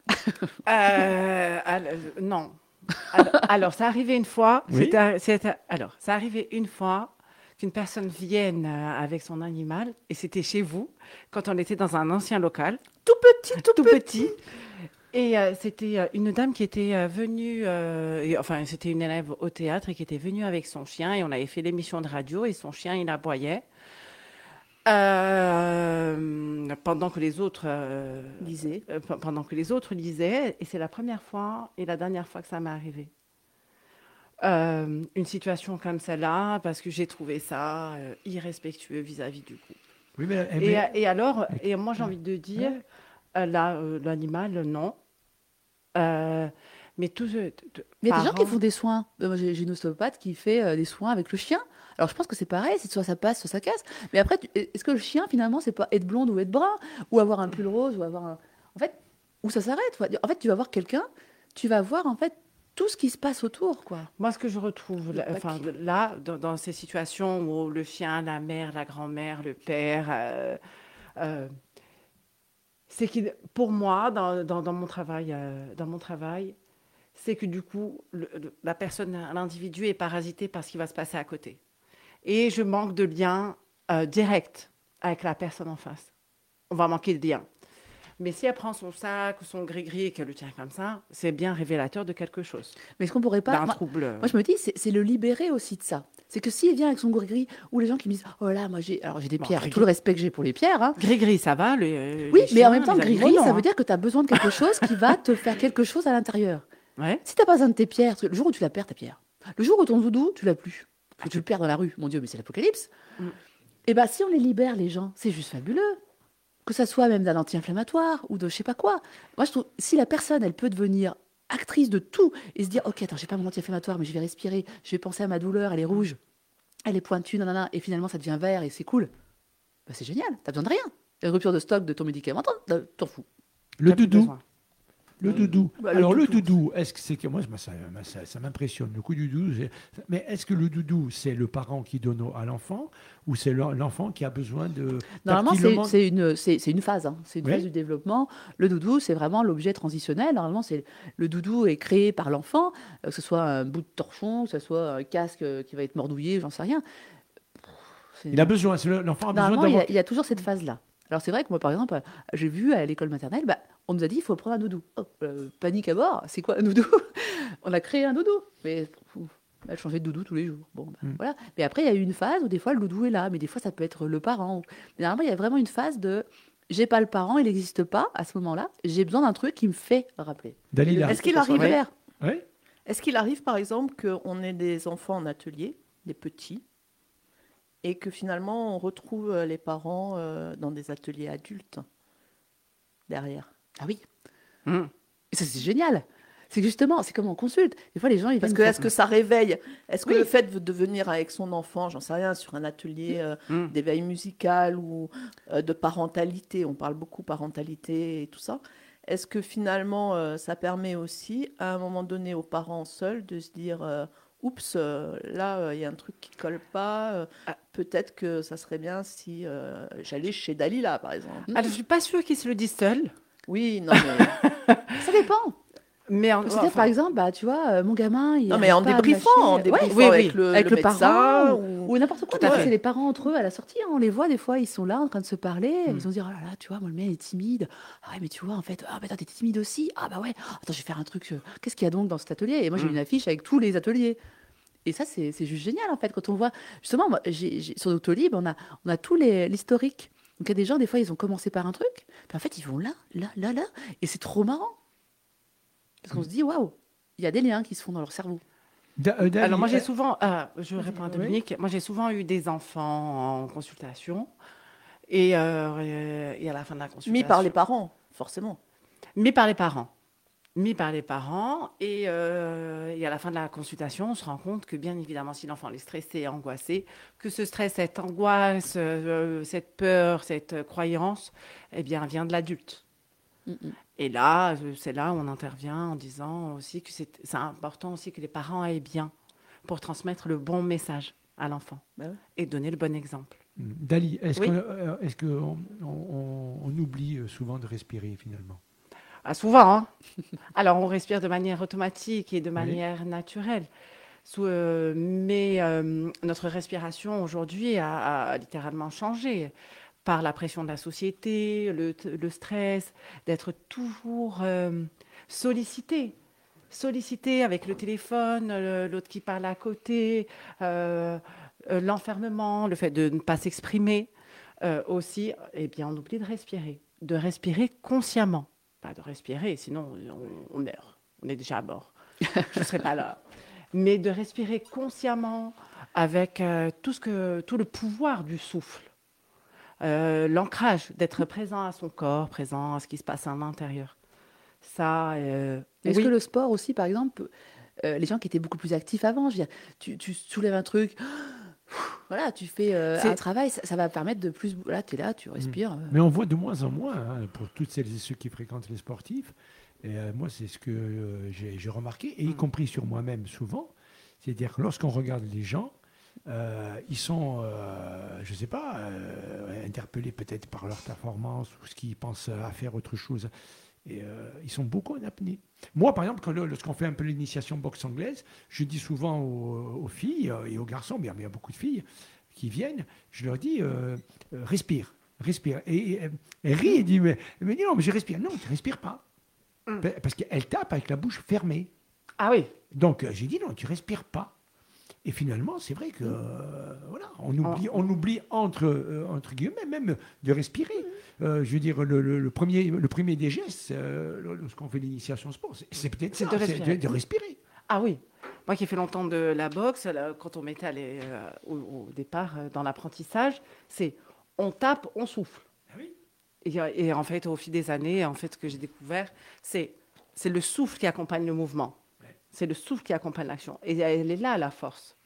Euh, alors, non. Alors, alors, ça arrivait une fois. Oui. c'était- c'était- alors, ça arrivait une fois qu'une personne vienne euh, avec son animal, et c'était chez vous, quand on était dans un ancien local, Tout petit, tout, tout petit. petit. Et euh, c'était euh, une dame qui était euh, venue, euh, et- enfin, c'était une élève au théâtre et qui était venue avec son chien, et on avait fait l'émission de radio, et son chien, il aboyait. Euh, pendant que les autres euh, Lisez. euh, pe- pendant que les autres lisaient, et c'est la première fois et la dernière fois que ça m'est arrivé. Euh, une situation comme celle-là, parce que j'ai trouvé ça euh, irrespectueux vis-à-vis du groupe. Oui, mais, Et, mais- et alors, et moi j'ai envie de dire, euh, là, euh, l'animal, non. Euh, mais tout. euh, t- t- Mais il y a des gens qui parents- font des soins. Euh, moi, J'ai j'ai une ostéopathe qui fait euh, des soins avec le chien. Alors, je pense que c'est pareil, c'est soit ça passe, soit ça casse. Mais après, tu- est-ce que le chien, finalement, c'est pas être blonde ou être brun, ou avoir un pull rose, ou avoir un. En fait, où ça s'arrête. quoi. En fait, tu vas voir quelqu'un, tu vas voir, en fait, tout ce qui se passe autour, quoi. Moi, ce que je retrouve Le là, enfin, paquet. là, dans, dans ces situations où le chien, la mère, la grand-mère, le père, euh, euh, c'est que pour moi, dans, dans- dans mon travail, euh, dans mon travail, c'est que du coup, le- le- la personne, l'individu est parasité par ce qui va se passer à côté. Et je manque de lien euh, direct avec la personne en face. On va manquer de lien. Mais si elle prend son sac ou son gris-gris et qu'elle le tient comme ça, c'est bien révélateur de quelque chose. Mais est-ce qu'on pourrait pas... D'un Moi, trouble. moi, je me dis, c'est c'est le libérer aussi de ça. C'est que s'il vient avec son gris-gris, ou les gens qui me disent, oh là, moi j'ai... Alors j'ai des Bon, pierres, gris-gris. tout le respect que j'ai pour les pierres, hein. Gris-gris, ça va le, Oui, les mais en chiens, même temps, les gris-gris, animaux, ça non, veut dire que tu as besoin de quelque chose qui va te faire quelque chose à l'intérieur. hein. Ouais. Si tu n'as pas besoin de tes pierres, parce que le jour où tu la perds, ta pierre, le jour où ton doudou, tu l'as plus, parce que tu le perds dans la rue, mon Dieu, mais c'est l'apocalypse. Mm. Et bien, si on les libère, les gens, c'est juste fabuleux. Que ça soit même d'un anti-inflammatoire ou de je sais pas quoi. Moi, je trouve, si la personne, elle peut devenir actrice de tout et se dire, ok, attends, j'ai pas mon anti-inflammatoire, mais je vais respirer, je vais penser à ma douleur, elle est rouge, elle est pointue, nanana, et finalement, ça devient vert et c'est cool. Bah, c'est génial, t'as besoin de rien. Une rupture de stock de ton médicament, t'en, t'en fous. Le T'as plus doudou. besoin. Le doudou. Bah, le Alors, le doudou. doudou, est-ce que c'est que moi, ça, ça, ça m'impressionne. Le coup du doudou, c'est- mais est-ce que le doudou, c'est le parent qui donne au- à l'enfant ou c'est l'en- l'enfant qui a besoin de. Normalement, c'est, tactilement- c'est une, c'est, c'est une phase. hein. C'est une Oui. phase du développement. Le doudou, c'est vraiment l'objet transitionnel. Normalement, c'est, le doudou est créé par l'enfant, euh, que ce soit un bout de torchon, que ce soit un casque euh, qui va être mordouillé, j'en sais rien. C'est- Il a besoin, c'est le- l'enfant a besoin Normalement, il y, d'avoir. a, il y a toujours cette phase-là. Alors, c'est vrai que moi, par exemple, euh, j'ai vu à l'école maternelle, bah, on nous a dit il faut prendre un doudou. Oh, euh, panique à bord, c'est quoi un doudou? On a créé un doudou. Mais pff, elle changeait de doudou tous les jours. Bon, bah, Mm. voilà. Mais après, il y a eu une phase où des fois le doudou est là, mais des fois ça peut être le parent. Mais normalement, il y a vraiment une phase de j'ai pas le parent, il n'existe pas à ce moment-là. J'ai besoin d'un truc qui me fait rappeler. Dalila. Est-ce qu'il Que ça soit arrive- vert. Oui. Est-ce qu'il arrive, par exemple, qu'on ait des enfants en atelier, des petits, et que finalement on retrouve euh, les parents euh, dans des ateliers adultes derrière? Ah oui. Hum. Et ça, c'est génial. C'est que justement, c'est comme on consulte. Des fois, les gens, ils Parce viennent que pour- est-ce que ça réveille? Est-ce que Oui. le fait de venir avec son enfant, j'en sais rien, sur un atelier euh, Hum. d'éveil musical ou euh, de parentalité, on parle beaucoup parentalité et tout ça, est-ce que finalement euh, ça permet aussi à un moment donné aux parents seuls de se dire euh, oups, euh, là euh, il y a un truc qui colle pas, euh, Ah. peut-être que ça serait bien si euh, j'allais chez Dalila par exemple. Alors, je suis pas sûre qu'ils se le disent seuls. Oui, non mais, Ça dépend. Mais en, C'est-à-dire, enfin, par exemple, bah, tu vois, euh, mon gamin, il non, mais arrive en pas à débriefant, mâcher. en Ouais, débriefant oui, avec oui. le, Avec le le médecin parent, ou- Ou n'importe quoi. Tout Des à fois, fait. c'est les parents entre eux à la sortie. hein. On les voit, des fois, ils sont là en train de se parler. Mm. Ils vont se dire, oh là là, tu vois, moi, le mien est timide. Ah ouais, mais tu vois, en fait, ah, mais attends, t'es timide aussi. Ah bah ouais, attends, je vais faire un truc. euh, Qu'est-ce qu'il y a donc dans cet atelier? Et moi, j'ai Mm. une affiche avec tous les ateliers. Et ça, c'est c'est juste génial, en fait, quand on voit. Justement, moi, j'ai- j'ai- sur Doctolib, on a, on a tout les- l'historique. Donc, il y a des gens, des fois, ils ont commencé par un truc. Puis en fait, ils vont là, là, là, là. Et c'est trop marrant. Parce qu'on se dit, waouh, il y a des liens qui se font dans leur cerveau. Da- euh, Dali- alors moi j'ai euh, souvent, ah, je réponds à oui. Dominique, moi j'ai souvent eu des enfants en consultation et, euh, et à la fin de la consultation. mis par les parents, forcément. Mis par les parents. Mis par les parents. Et, euh, et à la fin de la consultation, on se rend compte que, bien évidemment, si l'enfant est stressé et angoissé, que ce stress, cette angoisse, euh, cette peur, cette euh, croyance, eh bien, vient de l'adulte. Mm, mm. Et là, euh, c'est là où on intervient en disant aussi que c'est c'est important aussi que les parents aillent bien pour transmettre le bon message à l'enfant Bah oui. et donner le bon exemple. Dali, est-ce Oui. qu'on euh, est-ce que on, on- on oublie euh, souvent de respirer finalement? Ah, souvent, hein. Alors, on respire de manière automatique et de manière naturelle. Sous- euh, mais euh, notre respiration aujourd'hui a, a littéralement changé par la pression de la société, le, t- le stress, d'être toujours euh, sollicité. Sollicité avec le téléphone, le- l'autre qui parle à côté, euh, euh, l'enfermement, le fait de ne pas s'exprimer. Euh, aussi, eh bien, on oublie de respirer, de respirer consciemment. Pas de respirer, sinon on, on meurt. On est déjà à bord. Je ne serai pas là. Mais de respirer consciemment avec euh, tout, ce que, tout le pouvoir du souffle. Euh, l'ancrage, d'être présent à son corps, présent à ce qui se passe à l'intérieur. Ça, euh, Est-ce oui. que le sport aussi, par exemple, euh, les gens qui étaient beaucoup plus actifs avant, je veux dire, tu, tu soulèves un truc, voilà, tu fais euh, C'est- un travail, ça, ça va permettre de plus. Là, tu es là, tu respires. euh. Mais on voit de moins en moins, hein, pour toutes celles et ceux qui fréquentent les sportifs, et euh, moi c'est ce que euh, j'ai j'ai remarqué, et y Mm. compris sur moi-même souvent, c'est-à-dire que lorsqu'on regarde les gens, euh, ils sont, euh, je ne sais pas, euh, interpellés peut-être par leur performance ou ce qu'ils pensent à faire autre chose. Et euh, ils sont beaucoup en apnée. Moi, par exemple, quand, lorsqu'on fait un peu l'initiation boxe anglaise, je dis souvent aux, aux filles euh, et aux garçons, mais il y a beaucoup de filles qui viennent, je leur dis, euh, euh, respire. respire. Et, et elle rit et dit, mais, mais non, mais je respire. Non, tu ne respires pas. Mm. Parce qu'elle tape avec la bouche fermée. Ah oui. Donc, j'ai dit, non, tu ne respires pas. Et finalement, c'est vrai que, euh, voilà, on oublie, on oublie entre, euh, entre guillemets, même de respirer. Euh, je veux dire, le, le, le, premier, le premier des gestes, euh, lorsqu'on fait l'initiation au sport, c'est, c'est peut-être c'est ça, de respirer. c'est de, de respirer. Ah oui. Moi qui ai fait longtemps de la boxe, là, quand on m'était allé euh, au, au départ euh, dans l'apprentissage, c'est on tape, on souffle. Ah oui. Et, et en fait, au fil des années, en fait, ce que j'ai découvert, c'est, c'est le souffle qui accompagne le mouvement. Ouais. C'est le souffle qui accompagne l'action. Et elle est là, la force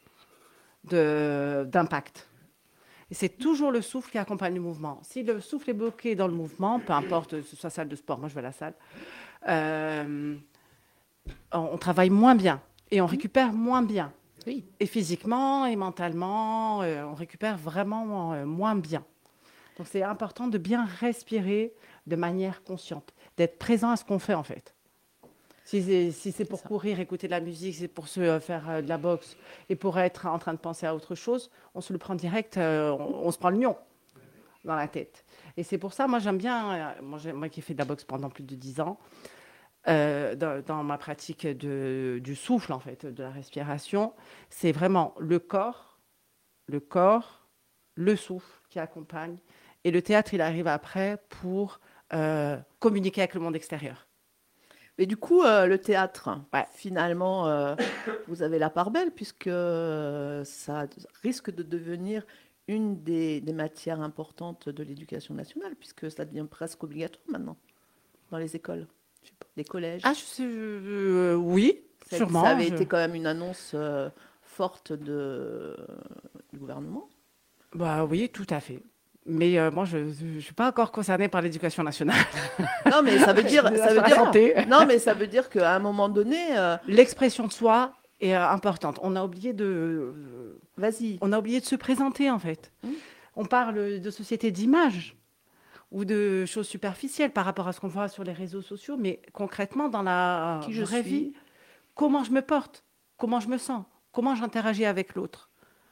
de, d'impact. Et c'est toujours le souffle qui accompagne le mouvement. Si le souffle est bloqué dans le mouvement, peu importe, que ce soit salle de sport, moi je vais à la salle, euh, on, on travaille moins bien. Et on récupère moins bien. Oui. Et physiquement et mentalement, euh, on récupère vraiment euh, moins bien. Donc, c'est important de bien respirer de manière consciente, d'être présent à ce qu'on fait, en fait. Si c'est, si c'est pour c'est courir, écouter de la musique, si c'est pour se euh, faire euh, de la boxe et pour être en train de penser à autre chose, on se le prend direct, euh, on, on se prend le lion dans la tête. Et c'est pour ça, moi, j'aime bien, euh, moi, j'ai, moi qui ai fait de la boxe pendant plus de dix ans, Euh, dans, dans ma pratique de, du souffle, en fait, de la respiration, c'est vraiment le corps, le corps, le souffle qui accompagne. Et le théâtre, il arrive après pour euh, communiquer avec le monde extérieur. Mais du coup, euh, le théâtre, ouais. finalement, euh, vous avez la part belle, puisque euh, ça risque de devenir une des, des matières importantes de l'éducation nationale, puisque ça devient presque obligatoire maintenant dans les écoles. Les collèges. Ah, je sais, euh, oui, ça, sûrement. Ça avait je... été quand même une annonce euh, forte de, du gouvernement. Bah oui, tout à fait. Mais euh, moi, je ne suis pas encore concernée par l'éducation nationale. Non, mais ça veut dire, ça veut dire, santé. Non, mais ça veut dire qu'à un moment donné, euh... l'expression de soi est euh, importante. On a oublié de, euh, vas-y. On a oublié de se présenter en fait. Mmh. On parle de société d'image ou de choses superficielles par rapport à ce qu'on voit sur les réseaux sociaux, mais concrètement, dans la Qui je vraie suis. vie, comment je me porte, comment je me sens, comment j'interagis avec l'autre.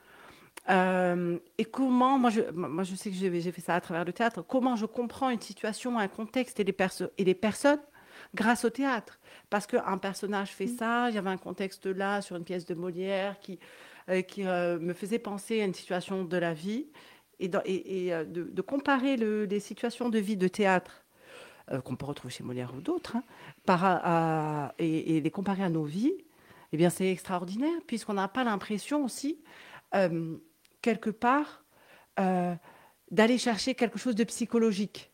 Euh, et comment, moi je, moi je sais que j'ai, j'ai fait ça à travers le théâtre, comment je comprends une situation, un contexte et les, perso- et les personnes grâce au théâtre. Parce qu'un personnage fait ça, il y avait un contexte là sur une pièce de Molière qui, euh, qui euh, me faisait penser à une situation de la vie. Et, dans, et, et de, de comparer le, les situations de vie de théâtre euh, qu'on peut retrouver chez Molière ou d'autres, hein, par, à, et, et les comparer à nos vies, eh bien c'est extraordinaire, puisqu'on n'a pas l'impression aussi, euh, quelque part, euh, d'aller chercher quelque chose de psychologique.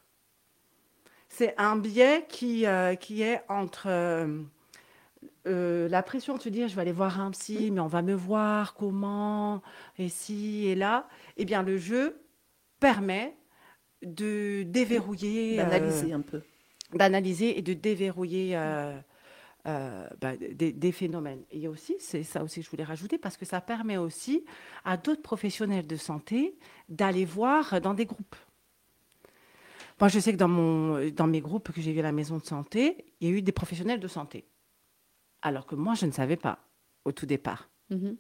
C'est un biais qui, euh, qui est entre... Euh, Euh, la pression de se dire je vais aller voir un psy, mais on va me voir comment, et ci et là, eh bien le jeu permet de déverrouiller, d'analyser euh, un peu, d'analyser et de déverrouiller euh, euh, bah, des, des phénomènes. Et aussi, c'est ça aussi que je voulais rajouter, parce que ça permet aussi à d'autres professionnels de santé d'aller voir dans des groupes. Moi, je sais que dans, mon, dans mes groupes que j'ai vus à la maison de santé, il y a eu des professionnels de santé. Alors que moi, je ne savais pas au tout départ. Mmh.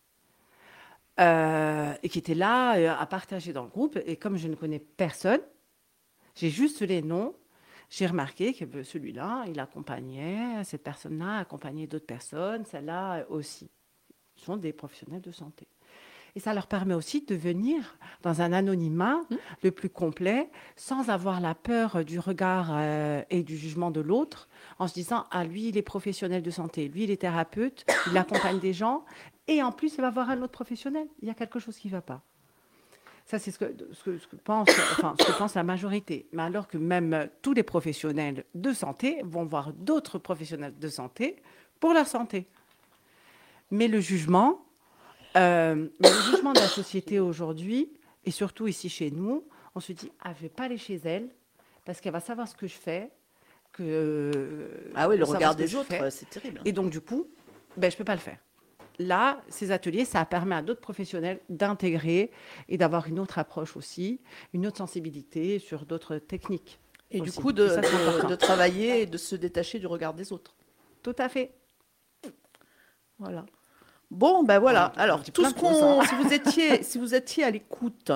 Euh, et qui étaient là euh, à partager dans le groupe. Et comme je ne connais personne, j'ai juste les noms. J'ai remarqué que celui-là, il accompagnait, cette personne-là accompagnait d'autres personnes, celle-là aussi. Ce sont des professionnels de santé. Et ça leur permet aussi de venir dans un anonymat mmh. le plus complet, sans avoir la peur du regard euh, et du jugement de l'autre, en se disant « Ah, lui, il est professionnel de santé, lui, il est thérapeute, il accompagne des gens, et en plus, il va voir un autre professionnel. Il y a quelque chose qui ne va pas. » Ça, c'est ce que, ce, que, ce, que pense, enfin, ce que pense la majorité. Mais alors que même tous les professionnels de santé vont voir d'autres professionnels de santé pour leur santé. Mais le jugement... Euh, mais le jugement de la société aujourd'hui, et surtout ici chez nous, on se dit ah, je ne vais pas aller chez elle parce qu'elle va savoir ce que je fais. Que, euh, ah oui, le regard des autres, fais. C'est terrible. Et donc, du coup, ben, je ne peux pas le faire. Là, ces ateliers, ça permet à d'autres professionnels d'intégrer et d'avoir une autre approche aussi, une autre sensibilité sur d'autres techniques. Et aussi. du coup, de, ça, de, de travailler et de se détacher du regard des autres. Tout à fait. Voilà. Bon, ben voilà. Alors, tout ce qu'on, si vous étiez, si vous étiez à l'écoute,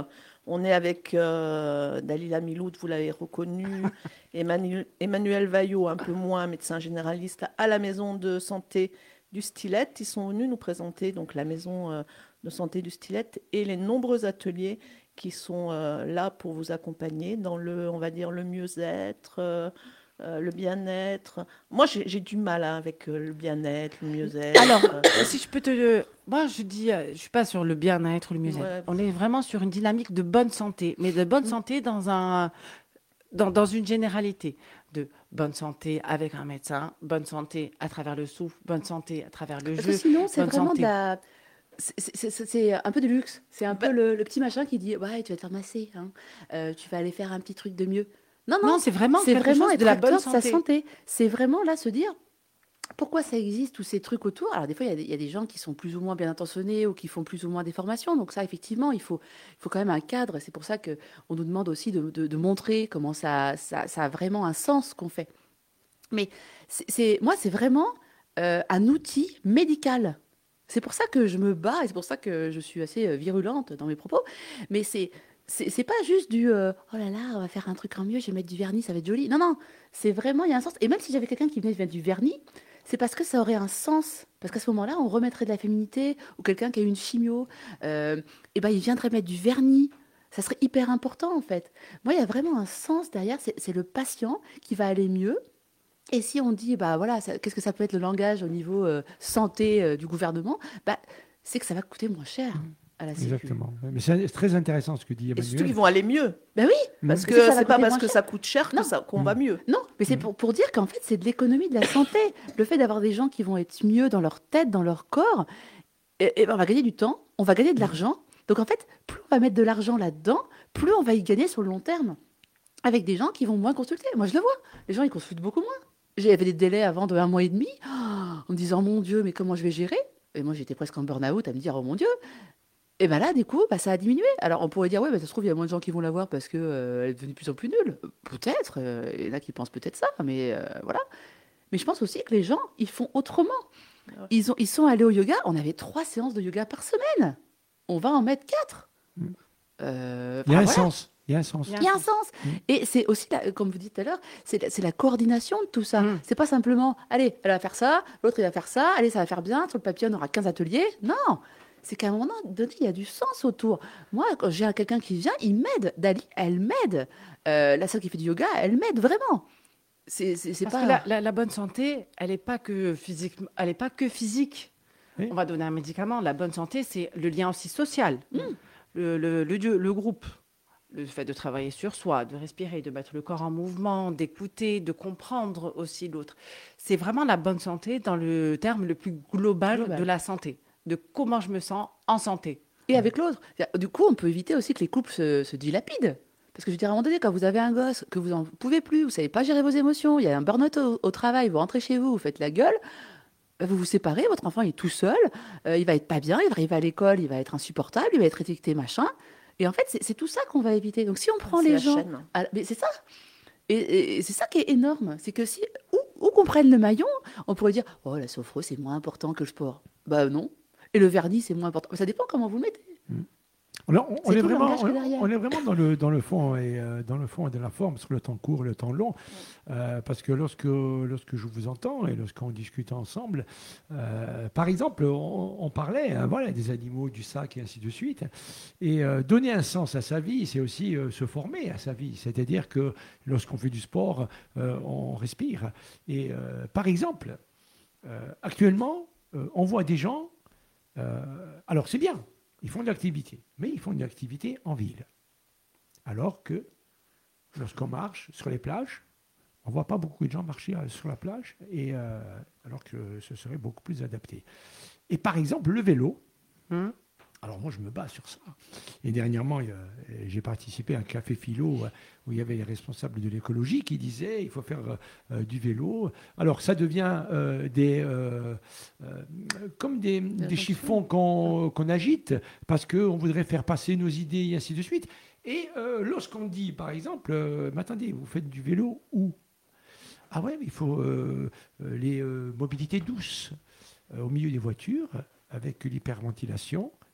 On est avec euh, Dalila Miloud, vous l'avez reconnu, Emmanuel, Emmanuel Vaillot, un peu moins, médecin généraliste à la maison de santé du Stillette. Ils sont venus nous présenter donc la maison euh, de santé du Stillette et les nombreux ateliers qui sont euh, là pour vous accompagner dans le, on va dire, le mieux-être, euh, euh, le bien-être. Moi, j'ai, j'ai du mal hein, avec euh, le bien-être, le mieux-être. Alors, si je peux te le... Moi, je dis, euh, je suis pas sur le bien-être ou le mieux-être. Ouais. On est vraiment sur une dynamique de bonne santé, mais de bonne santé dans, un, dans, dans une généralité. De bonne santé avec un médecin, bonne santé à travers le souffle, bonne santé à travers le Parce jeu. que sinon, c'est bonne vraiment santé. de la. C'est- C'est c'est- c'est un peu de luxe. C'est un peu le, le petit machin qui dit ouais, tu vas te faire masser, hein. Euh, tu vas aller faire un petit truc de mieux. Non, non, Non, c'est vraiment c'est quelque vraiment chose être de la acteur bonne de sa santé. santé. C'est vraiment là se dire pourquoi ça existe, tous ces trucs autour. Alors, des fois, il y a des- il y, a des gens qui sont plus ou moins bien intentionnés ou qui font plus ou moins des formations. Donc, ça, effectivement, il faut, il faut quand même un cadre. C'est pour ça qu'on nous demande aussi de, de- de montrer comment ça, ça, ça a vraiment un sens ce qu'on fait. Mais c'est, c'est- moi, c'est vraiment euh, un outil médical. C'est pour ça que je me bats et c'est pour ça que je suis assez euh, virulente dans mes propos. Mais c'est, c'est, c'est pas juste du euh, oh là là, on va faire un truc en mieux, je vais mettre du vernis, ça va être joli. Non, non, c'est vraiment, il y a un sens. Et même si j'avais quelqu'un qui venait de mettre du vernis, c'est parce que ça aurait un sens. Parce qu'à ce moment-là, on remettrait de la féminité ou quelqu'un qui a eu une chimio, euh, et ben il viendrait mettre du vernis. Ça serait hyper important en fait. Moi, il y a vraiment un sens derrière. C'est, c'est le patient qui va aller mieux. Et si on dit, bah voilà, ça- qu'est-ce que ça peut être le langage au niveau euh, santé euh, du gouvernement, bah, c'est que ça va coûter moins cher à la Sécu. Exactement. Mais c'est très intéressant ce que dit Et surtout Emmanuel. qu'ils vont aller mieux. Ben oui, Parce Mm. que Parce que ça va c'est pas coûter parce moins que cher. ça coûte cher que Non. ça, qu'on Mm. va mieux. non, mais c'est Mm. pour, pour dire qu'en fait, c'est de l'économie de la santé. Le fait d'avoir des gens qui vont être mieux dans leur tête, dans leur corps, et, et ben, on va gagner du temps, on va gagner de l'argent. Donc en fait, plus on va mettre de l'argent là-dedans, plus on va y gagner sur le long terme. Avec des gens qui vont moins consulter. Moi, je le vois. Les gens, ils consultent beaucoup moins. J'avais des délais avant de un mois et demi, oh, en me disant, mon Dieu, mais comment je vais gérer? Et moi, j'étais presque en burn-out à me dire, oh mon Dieu. Et bien là, du coup, bah, ça a diminué. Alors, on pourrait dire, oui, bah, ça se trouve, il y a moins de gens qui vont la voir parce qu'elle est devenue de plus en plus nulle. Euh, Peut-être. euh, Il y en a qui pensent peut-être ça, mais euh, voilà. Mais je pense aussi que les gens, ils font autrement. Ils, ont, ils sont allés au yoga. On avait trois séances de yoga par semaine. On va en mettre quatre. Mm. Euh, Il y a enfin, un voilà. sens. Il y a un sens. Il y a Il y a un sens. Mm. Et c'est aussi, la- comme vous dites tout à l'heure, c'est la, c'est la coordination de tout ça. Mm. C'est pas simplement, allez, elle va faire ça, l'autre il va faire ça, allez, ça va faire bien, sur le papier on aura quinze ateliers. Non, c'est qu'à un moment donné, il y a du sens autour. Moi, quand j'ai un- quelqu'un qui vient, il m'aide. Dali, elle m'aide. Euh, la salle qui fait du yoga, elle m'aide vraiment. C'est c'est- c'est Parce pas... que la, la- la bonne santé, elle n'est pas que physique. Elle est pas que physique. Oui. On va donner un médicament. La bonne santé, c'est le lien aussi social, Mm. le, le, le, dieu- le groupe, le fait de travailler sur soi, de respirer, de mettre le corps en mouvement, d'écouter, de comprendre aussi l'autre. C'est vraiment la bonne santé dans le terme le plus global, Global. de la santé, de comment je me sens en santé. Et avec l'autre. Du coup, on peut éviter aussi que les couples se, se dilapident. Parce que je veux dire, à un moment donné, quand vous avez un gosse, que vous n'en pouvez plus, vous savez pas gérer vos émotions, il y a un burn-out au, au travail, vous rentrez chez vous, vous faites la gueule, bah, vous vous séparez, votre enfant il est tout seul, euh, il va être pas bien, il va arriver à l'école, il va être insupportable, il va être étiqueté machin. Et en fait, c'est c'est tout ça qu'on va éviter. Donc si on prend C'est les la gens... chaîne. à- mais c'est ça. Et, et- et c'est ça qui est énorme. C'est que si, où, où qu'on prenne le maillon, on pourrait dire, oh, la sophro, c'est moins important que le sport. Bah non. Et le vernis, c'est moins important. Ça dépend comment vous le mettez. Alors, on, on C'est est tout le vraiment, langage qu'il y a on, derrière. on est vraiment dans le, dans le fond et euh, dans le fond et de la forme sur le temps court et le temps long, Euh, parce que lorsque, lorsque je vous entends et lorsqu'on discute ensemble, euh, par exemple, on, on parlait hein, voilà, des animaux, du sac et ainsi de suite, et euh, donner un sens à sa vie, c'est aussi euh, se former à sa vie, c'est-à-dire que lorsqu'on fait du sport, euh, on respire. Et euh, par exemple, euh, actuellement, euh, on voit des gens, euh, alors c'est bien. Ils font de l'activité, mais ils font de l'activité en ville. Alors que lorsqu'on marche sur les plages, on ne voit pas beaucoup de gens marcher euh, sur la plage, et, euh, alors que ce serait beaucoup plus adapté. Et par exemple, le vélo, Hum. alors moi je me bats sur ça. Et dernièrement, il y a- j'ai participé à un café philo euh, où il y avait les responsables de l'écologie qui disaient il faut faire euh, du vélo. Alors ça devient euh, des, euh, euh, comme des, des attention. chiffons qu'on qu'on agite parce qu'on voudrait faire passer nos idées et ainsi de suite. Et euh, lorsqu'on dit par exemple, euh, mais attendez, vous faites du vélo où? Ah ouais, mais il faut euh, euh, les euh, mobilités douces euh, au milieu des voitures avec l'hyperventilation.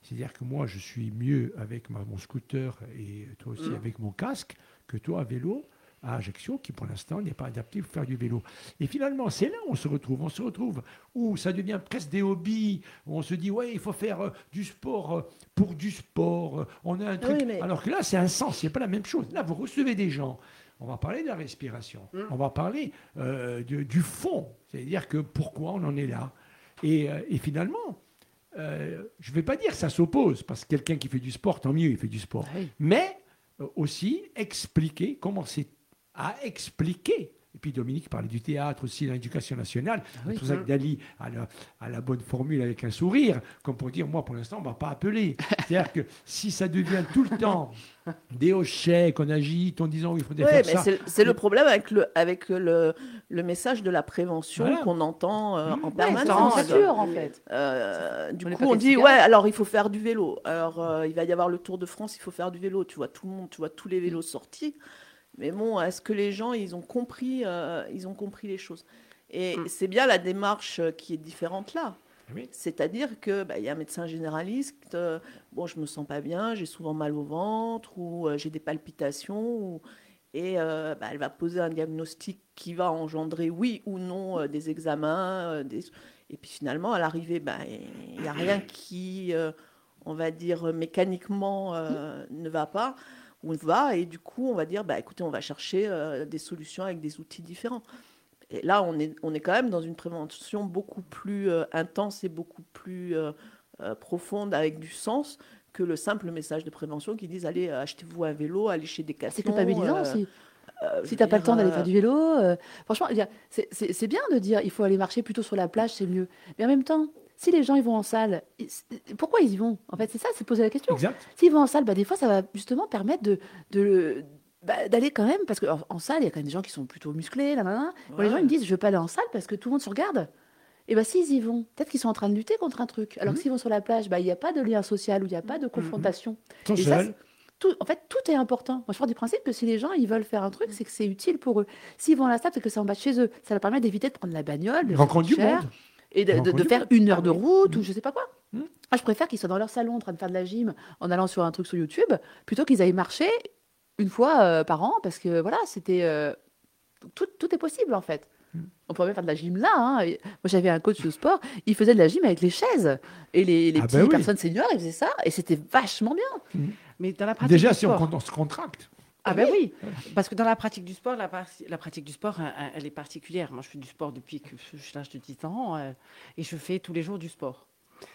C'est-à-dire que moi, je suis mieux avec ma- mon scooter et toi aussi Mm. avec mon casque que toi à vélo à Ajaccio, qui pour l'instant n'est pas adapté pour faire du vélo. Et finalement, c'est là où on se retrouve. On se retrouve où ça devient presque des hobbies. Où on se dit, ouais, il faut faire euh, du sport euh, pour du sport. Euh, on a un truc. Oui, mais- Alors que là, c'est un sens, c'est pas la même chose. Là, vous recevez des gens. On va parler de la respiration. Mm. On va parler euh, de- du fond. C'est-à-dire que pourquoi on en est là. Et, euh, et finalement, euh, je ne vais pas dire que ça s'oppose, parce que quelqu'un qui fait du sport, tant mieux, il fait du sport. Ah oui. Mais euh, aussi expliquer, commencer à expliquer. Et puis Dominique parlait du théâtre aussi, de l'éducation nationale. oui. C'est pour ça que Dali a la, a la bonne formule avec un sourire, comme pour dire, moi pour l'instant, on ne va pas appeler. C'est-à-dire que si ça devient tout le temps des hochets qu'on agite en disant, oui, il faudrait Oui, faire mais ça. c'est c'est le problème avec le, avec le, le message de la prévention Voilà. qu'on entend euh, Mmh. en Ouais, permanence. c'est une censure, en fait. Euh, du On est coup, pas on dit, catholique. ouais, alors il faut faire du vélo. Alors, euh, il va y avoir le Tour de France, il faut faire du vélo. Tu vois tout le monde, tu vois tous les vélos sortis. Mais bon, est-ce que les gens, ils ont compris, euh, ils ont compris les choses? Et Mm. c'est bien la démarche euh, qui est différente là. Oui. C'est-à-dire que bah, il y a un médecin généraliste, euh, bon, je me sens pas bien, j'ai souvent mal au ventre ou euh, j'ai des palpitations, ou- et euh, bah, elle va poser un diagnostic qui va engendrer oui ou non euh, des examens, euh, des- et puis finalement à l'arrivée, bah, il n'y a rien qui, euh, on va dire mécaniquement, euh, ne va pas ou va, et du coup on va dire, bah, écoutez, on va chercher euh, des solutions avec des outils différents. Et là, on est, on est quand même dans une prévention beaucoup plus euh, intense et beaucoup plus euh, euh, profonde, avec du sens, que le simple message de prévention qui disent, allez, euh, achetez-vous un vélo, allez chez Decathlon. C'est culpabilisant euh, aussi. euh, je Si veux t'as pas le dire, temps d'aller euh, faire du vélo, euh, franchement, je veux dire, c'est- c'est c'est bien de dire il faut aller marcher plutôt sur la plage, c'est mieux. Mais en même temps, si les gens ils vont en salle, ils- pourquoi ils y vont? En fait, c'est ça, c'est poser la question. Exact. S'ils vont en salle, bah, des fois, ça va justement permettre de, de- bah, d'aller quand même, parce qu'en en salle, il y a quand même des gens qui sont plutôt musclés, là, là, là. Bon, les gens Ouais. ils me disent je veux pas aller en salle parce que tout le monde se regarde. Et bah s'ils y vont, peut-être qu'ils sont en train de lutter contre un truc. Alors que Mhm. s'ils vont sur la plage, bah il n'y a pas de lien social ou il n'y a pas de confrontation. Sans Et ça, seul. c'est- tout, en fait, tout est important. Moi, je pars du principe que si les gens ils veulent faire un truc, c'est que c'est utile pour eux. S'ils vont à la salle, c'est que c'est en bas de chez eux. Ça leur permet d'éviter de prendre la bagnole, de Rencontre du cher, monde. et de, de- Rencontre de du faire monde. une heure Ah de oui. route ou Mhm. je sais pas quoi. Mhm. Moi, je préfère qu'ils soient dans leur salon en train de faire de la gym en allant sur un truc sur YouTube plutôt qu'ils aillent marcher une fois euh, par an parce que voilà, c'était euh, tout, tout est possible en fait. Mhm. On pourrait même faire de la gym là. hein. Et moi, j'avais un coach de sport, il faisait de la gym avec les chaises et les, les Ah petites ben oui. personnes seniors, ils faisaient ça et c'était vachement bien. Mais dans la pratique Déjà, du si on, sport, con- on se contracte. ah ben oui, parce que dans la pratique du sport, la, par- la pratique du sport, hein, hein, elle est particulière. Moi, je fais du sport depuis que je suis l'âge de dix ans euh, et je fais tous les jours du sport.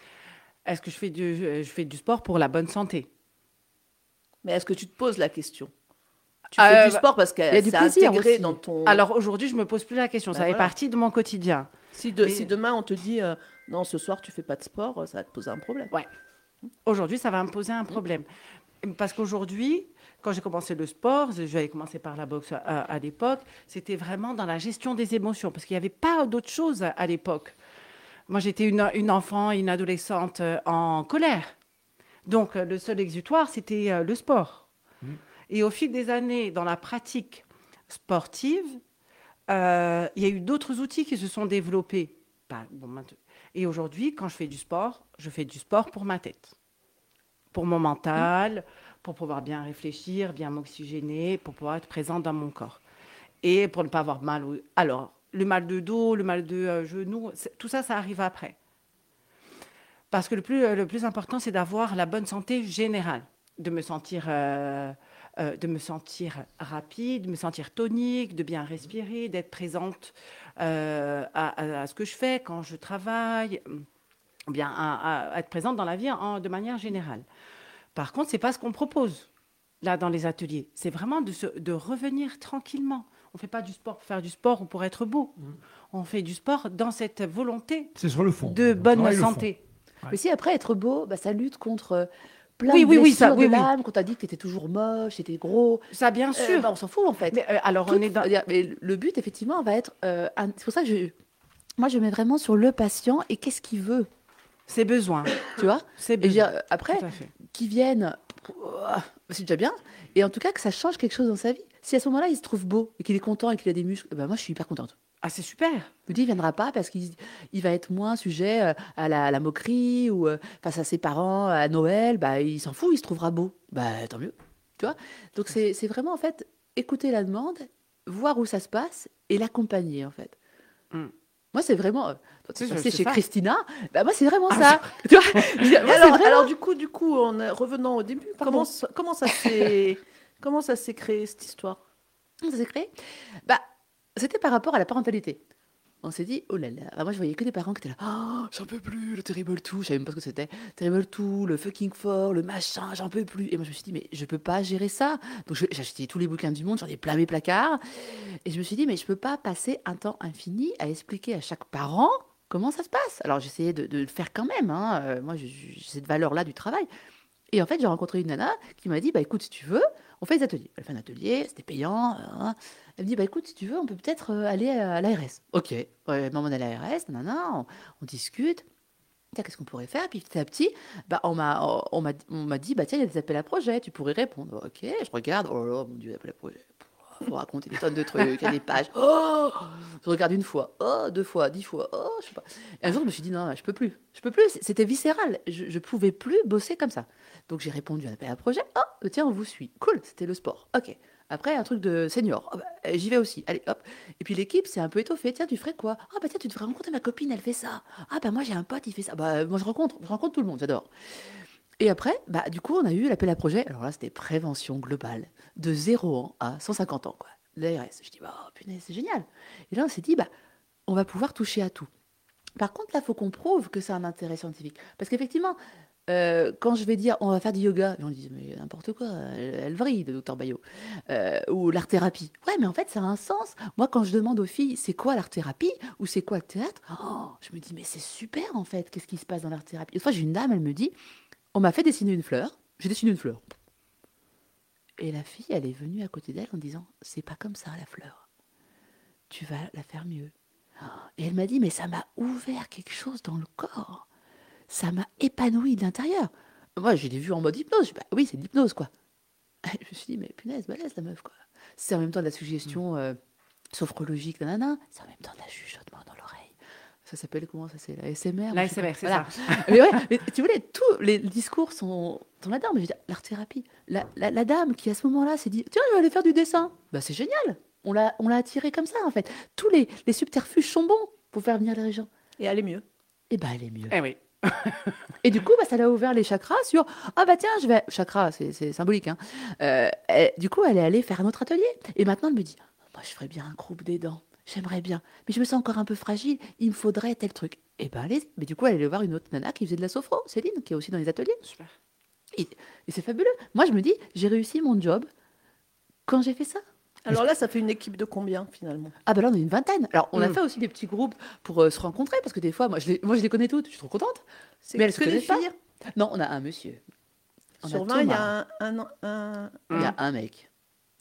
Est-ce que je fais du, euh, je fais du sport pour la bonne santé? Mais est-ce que tu te poses la question? Tu Euh, fais du bah, sport parce que il y a du c'est plaisir intégré aussi. dans ton... Alors aujourd'hui, je me pose plus la question. Ben Ça fait voilà. partie de mon quotidien. si, de- mais- si demain on te dit, euh, non, ce soir tu fais pas de sport, ça va te poser un problème. Aujourd'hui, ça va me poser un problème. Parce qu'aujourd'hui, quand j'ai commencé le sport, j'avais commencé par la boxe à, à l'époque, c'était vraiment dans la gestion des émotions, parce qu'il n'y avait pas d'autre chose à, à l'époque. Moi, j'étais une, une enfant, une adolescente euh, en colère. Donc, euh, le seul exutoire, c'était euh, le sport. Mhm. Et au fil des années, dans la pratique sportive, euh, il y a eu d'autres outils qui se sont développés. Bah, bon, maintenant- Et aujourd'hui, quand je fais du sport, je fais du sport pour ma tête, pour mon mental, pour pouvoir bien réfléchir, bien m'oxygéner, pour pouvoir être présente dans mon corps. Et pour ne pas avoir mal. Au... Alors, le mal de dos, le mal de euh, genou, c'est- tout ça, ça arrive après. Parce que le plus, euh, le plus important, c'est d'avoir la bonne santé générale, de me sentir, euh, euh, de me sentir rapide, de me sentir tonique, de bien respirer, d'être présente euh, à, à- à ce que je fais quand je travaille, ou bien à, à être présente dans la vie en- de manière générale. Par contre, c'est pas ce qu'on propose là dans les ateliers. C'est vraiment de, se- de revenir tranquillement. On fait pas du sport pour faire du sport ou pour être beau. On fait du sport dans cette volonté C'est sur le fond. de On bonne travaille le fond. santé. Mais si après être beau, bah, ça lutte contre euh, plein Oui, de oui, oui, blessures ça, oui, de oui. l'âme, qu'on t'a dit que t'étais toujours moche, t'étais gros. Ça, bien Euh, sûr. bah, on s'en fout en fait. Mais, euh, alors, Tout- on est dans... c'est-à-dire, mais le but, effectivement, va être. euh, un- c'est pour ça que je, moi, je mets vraiment sur le patient et qu'est-ce qu'il veut, C'est besoin. tu vois. C'est Et je veux besoin. dire, euh, après, Tout à fait. qu'ils viennent, euh, c'est déjà bien. Et en tout cas, que ça change quelque chose dans sa vie. Si à ce moment-là, il se trouve beau et qu'il est content et qu'il a des muscles, bah, moi, je suis hyper contente. Ah, c'est super. Je me dis, il viendra pas parce qu'il il va être moins sujet euh, à la, à la moquerie ou euh, face à ses parents à Noël. Bah, il s'en fout, il se trouvera beau. Bah, tant mieux. Tu vois. Donc, c'est c'est vraiment, en fait, écouter la demande, voir où ça se passe et l'accompagner, en fait. Mm. Moi, c'est vraiment. euh, Toi, tu Oui, es je passé sais chez ça. Christina. Bah, moi, c'est vraiment Ah, ça. Tu vois. Je dis, moi, c'est alors, vraiment- alors, du coup, du coup, on est- revenons au début. Pardon. Comment, ça- comment ça s'est comment ça s'est créé cette histoire? Ça s'est créé. Bah, c'était par rapport à la parentalité. On s'est dit, oh là là. Ah, moi, je voyais que des parents qui étaient là. Oh, j'en peux plus, le Terrible deux. Je savais même pas ce que c'était. Terrible deux, le fucking four, le machin, j'en peux plus. Et moi, je me suis dit, mais je peux pas gérer ça. Donc, je- j'ai acheté tous les bouquins du monde, j'en ai plein mes placards. Et je me suis dit, mais je peux pas passer un temps infini à expliquer à chaque parent comment ça se passe. Alors, j'essayais de, de le faire quand même. Hein. Euh, moi, j'ai j'ai cette valeur-là du travail. Et en fait, j'ai rencontré une nana qui m'a dit, bah écoute, si tu veux, on fait des ateliers. Elle fait un atelier, c'était payant. hein. Elle me dit, bah écoute, si tu veux, on peut peut-être euh, aller à l'A R S. Ok, ouais, elle m'emmène à l'A R S, nanana, on, on discute. Tiens, qu'est-ce qu'on pourrait faire? Puis petit à petit, bah, on m'a on m'a on m'a dit, bah tiens, il y a des appels à projets, tu pourrais répondre. Ok, je regarde, oh là là, mon Dieu, appels à projets. Il faut raconter des tonnes de trucs, il y a des pages. Oh, je regarde une fois, oh, deux fois, dix fois, oh, je sais pas. Et un jour, je me suis dit, non, je peux plus. Je peux plus, c'était viscéral. Je, je pouvais plus bosser comme ça. Donc, j'ai répondu à un appel à projet. Oh, tiens, on vous suit. Cool, c'était le sport. Ok. Après, un truc de senior. Oh, bah, euh, j'y vais aussi. Allez, hop. Et puis, l'équipe s'est un peu étoffée. Tiens, tu ferais quoi? Ah, bah, tiens, tu devrais rencontrer ma copine, elle fait ça. Ah, bah, moi, j'ai un pote, il fait ça. Bah, moi, je rencontre, je rencontre tout le monde, j'adore. Et après, bah, du coup, on a eu l'appel à projet. Alors là, c'était prévention globale, de zéro ans à cent cinquante ans, quoi. L'A R S. Je dis, bah, oh, punaise, c'est génial. Et là, on s'est dit, bah, on va pouvoir toucher à tout. Par contre, là, il faut qu'on prouve que c'est un intérêt scientifique. Parce qu'effectivement, euh, quand je vais dire, on va faire du yoga, les gens disent, mais n'importe quoi, elle, elle vrille, le docteur Bayot. Euh, ou l'art-thérapie. Ouais, mais en fait, ça a un sens. Moi, quand je demande aux filles, c'est quoi l'art-thérapie ou c'est quoi le théâtre, oh, je me dis, mais c'est super, en fait, qu'est-ce qui se passe dans l'art-thérapie? Une fois, j'ai une dame, elle me dit, on m'a fait dessiner une fleur, j'ai dessiné une fleur. Et la fille, elle est venue à côté d'elle en disant, c'est pas comme ça, la fleur. Tu vas la faire mieux. Et elle m'a dit, mais ça m'a ouvert quelque chose dans le corps. Ça m'a épanoui de l'intérieur. Moi, je l'ai vu en mode hypnose. Je dis, bah, oui, c'est de l'hypnose, quoi. Et je me suis dit, mais punaise, balèze, la meuf, quoi. C'est en même temps de la suggestion euh, sophrologique, nanana. C'est en même temps de la chuchotement dans l'oreille. Ça s'appelle comment ça? C'est la S M R? La je sais S M R, pas. c'est Voilà. ça. Mais ouais, mais tu vois, tous les discours sont, sont là-dedans. Mais je veux dire, l'art-thérapie. La, la, la dame qui, à ce moment-là, s'est dit, tiens, je vais aller faire du dessin. Bah, c'est génial. On l'a, on l'a attiré comme ça, en fait. Tous les, les subterfuges sont bons pour faire venir les gens. Et aller mieux. Et bah, elle est mieux. Eh oui. Et du coup, bah, ça l'a ouvert les chakras sur ah bah tiens, je vais chakra, c'est, c'est symbolique. Hein. Euh, et, du coup, elle est allée faire un autre atelier. Et maintenant, elle me dit moi, je ferais bien un groupe d'aidants. J'aimerais bien, mais je me sens encore un peu fragile. Il me faudrait tel truc. Et ben allez. Mais du coup, elle est allée voir une autre nana qui faisait de la sophro, Céline, qui est aussi dans les ateliers. Super. Et, et c'est fabuleux. Moi, je me dis j'ai réussi mon job quand j'ai fait ça. Alors là, ça fait une équipe de combien finalement? Ah ben là, on est une vingtaine. Alors, on a Mm. fait aussi des petits groupes pour euh, se rencontrer, parce que des fois, moi je, les, moi, je les connais toutes, je suis trop contente. C'est Mais elles que se des connaissent pas. filles? Non, on a un monsieur. On a Sur vingt, il y Thomas. a un, un, un- Il y a un mec.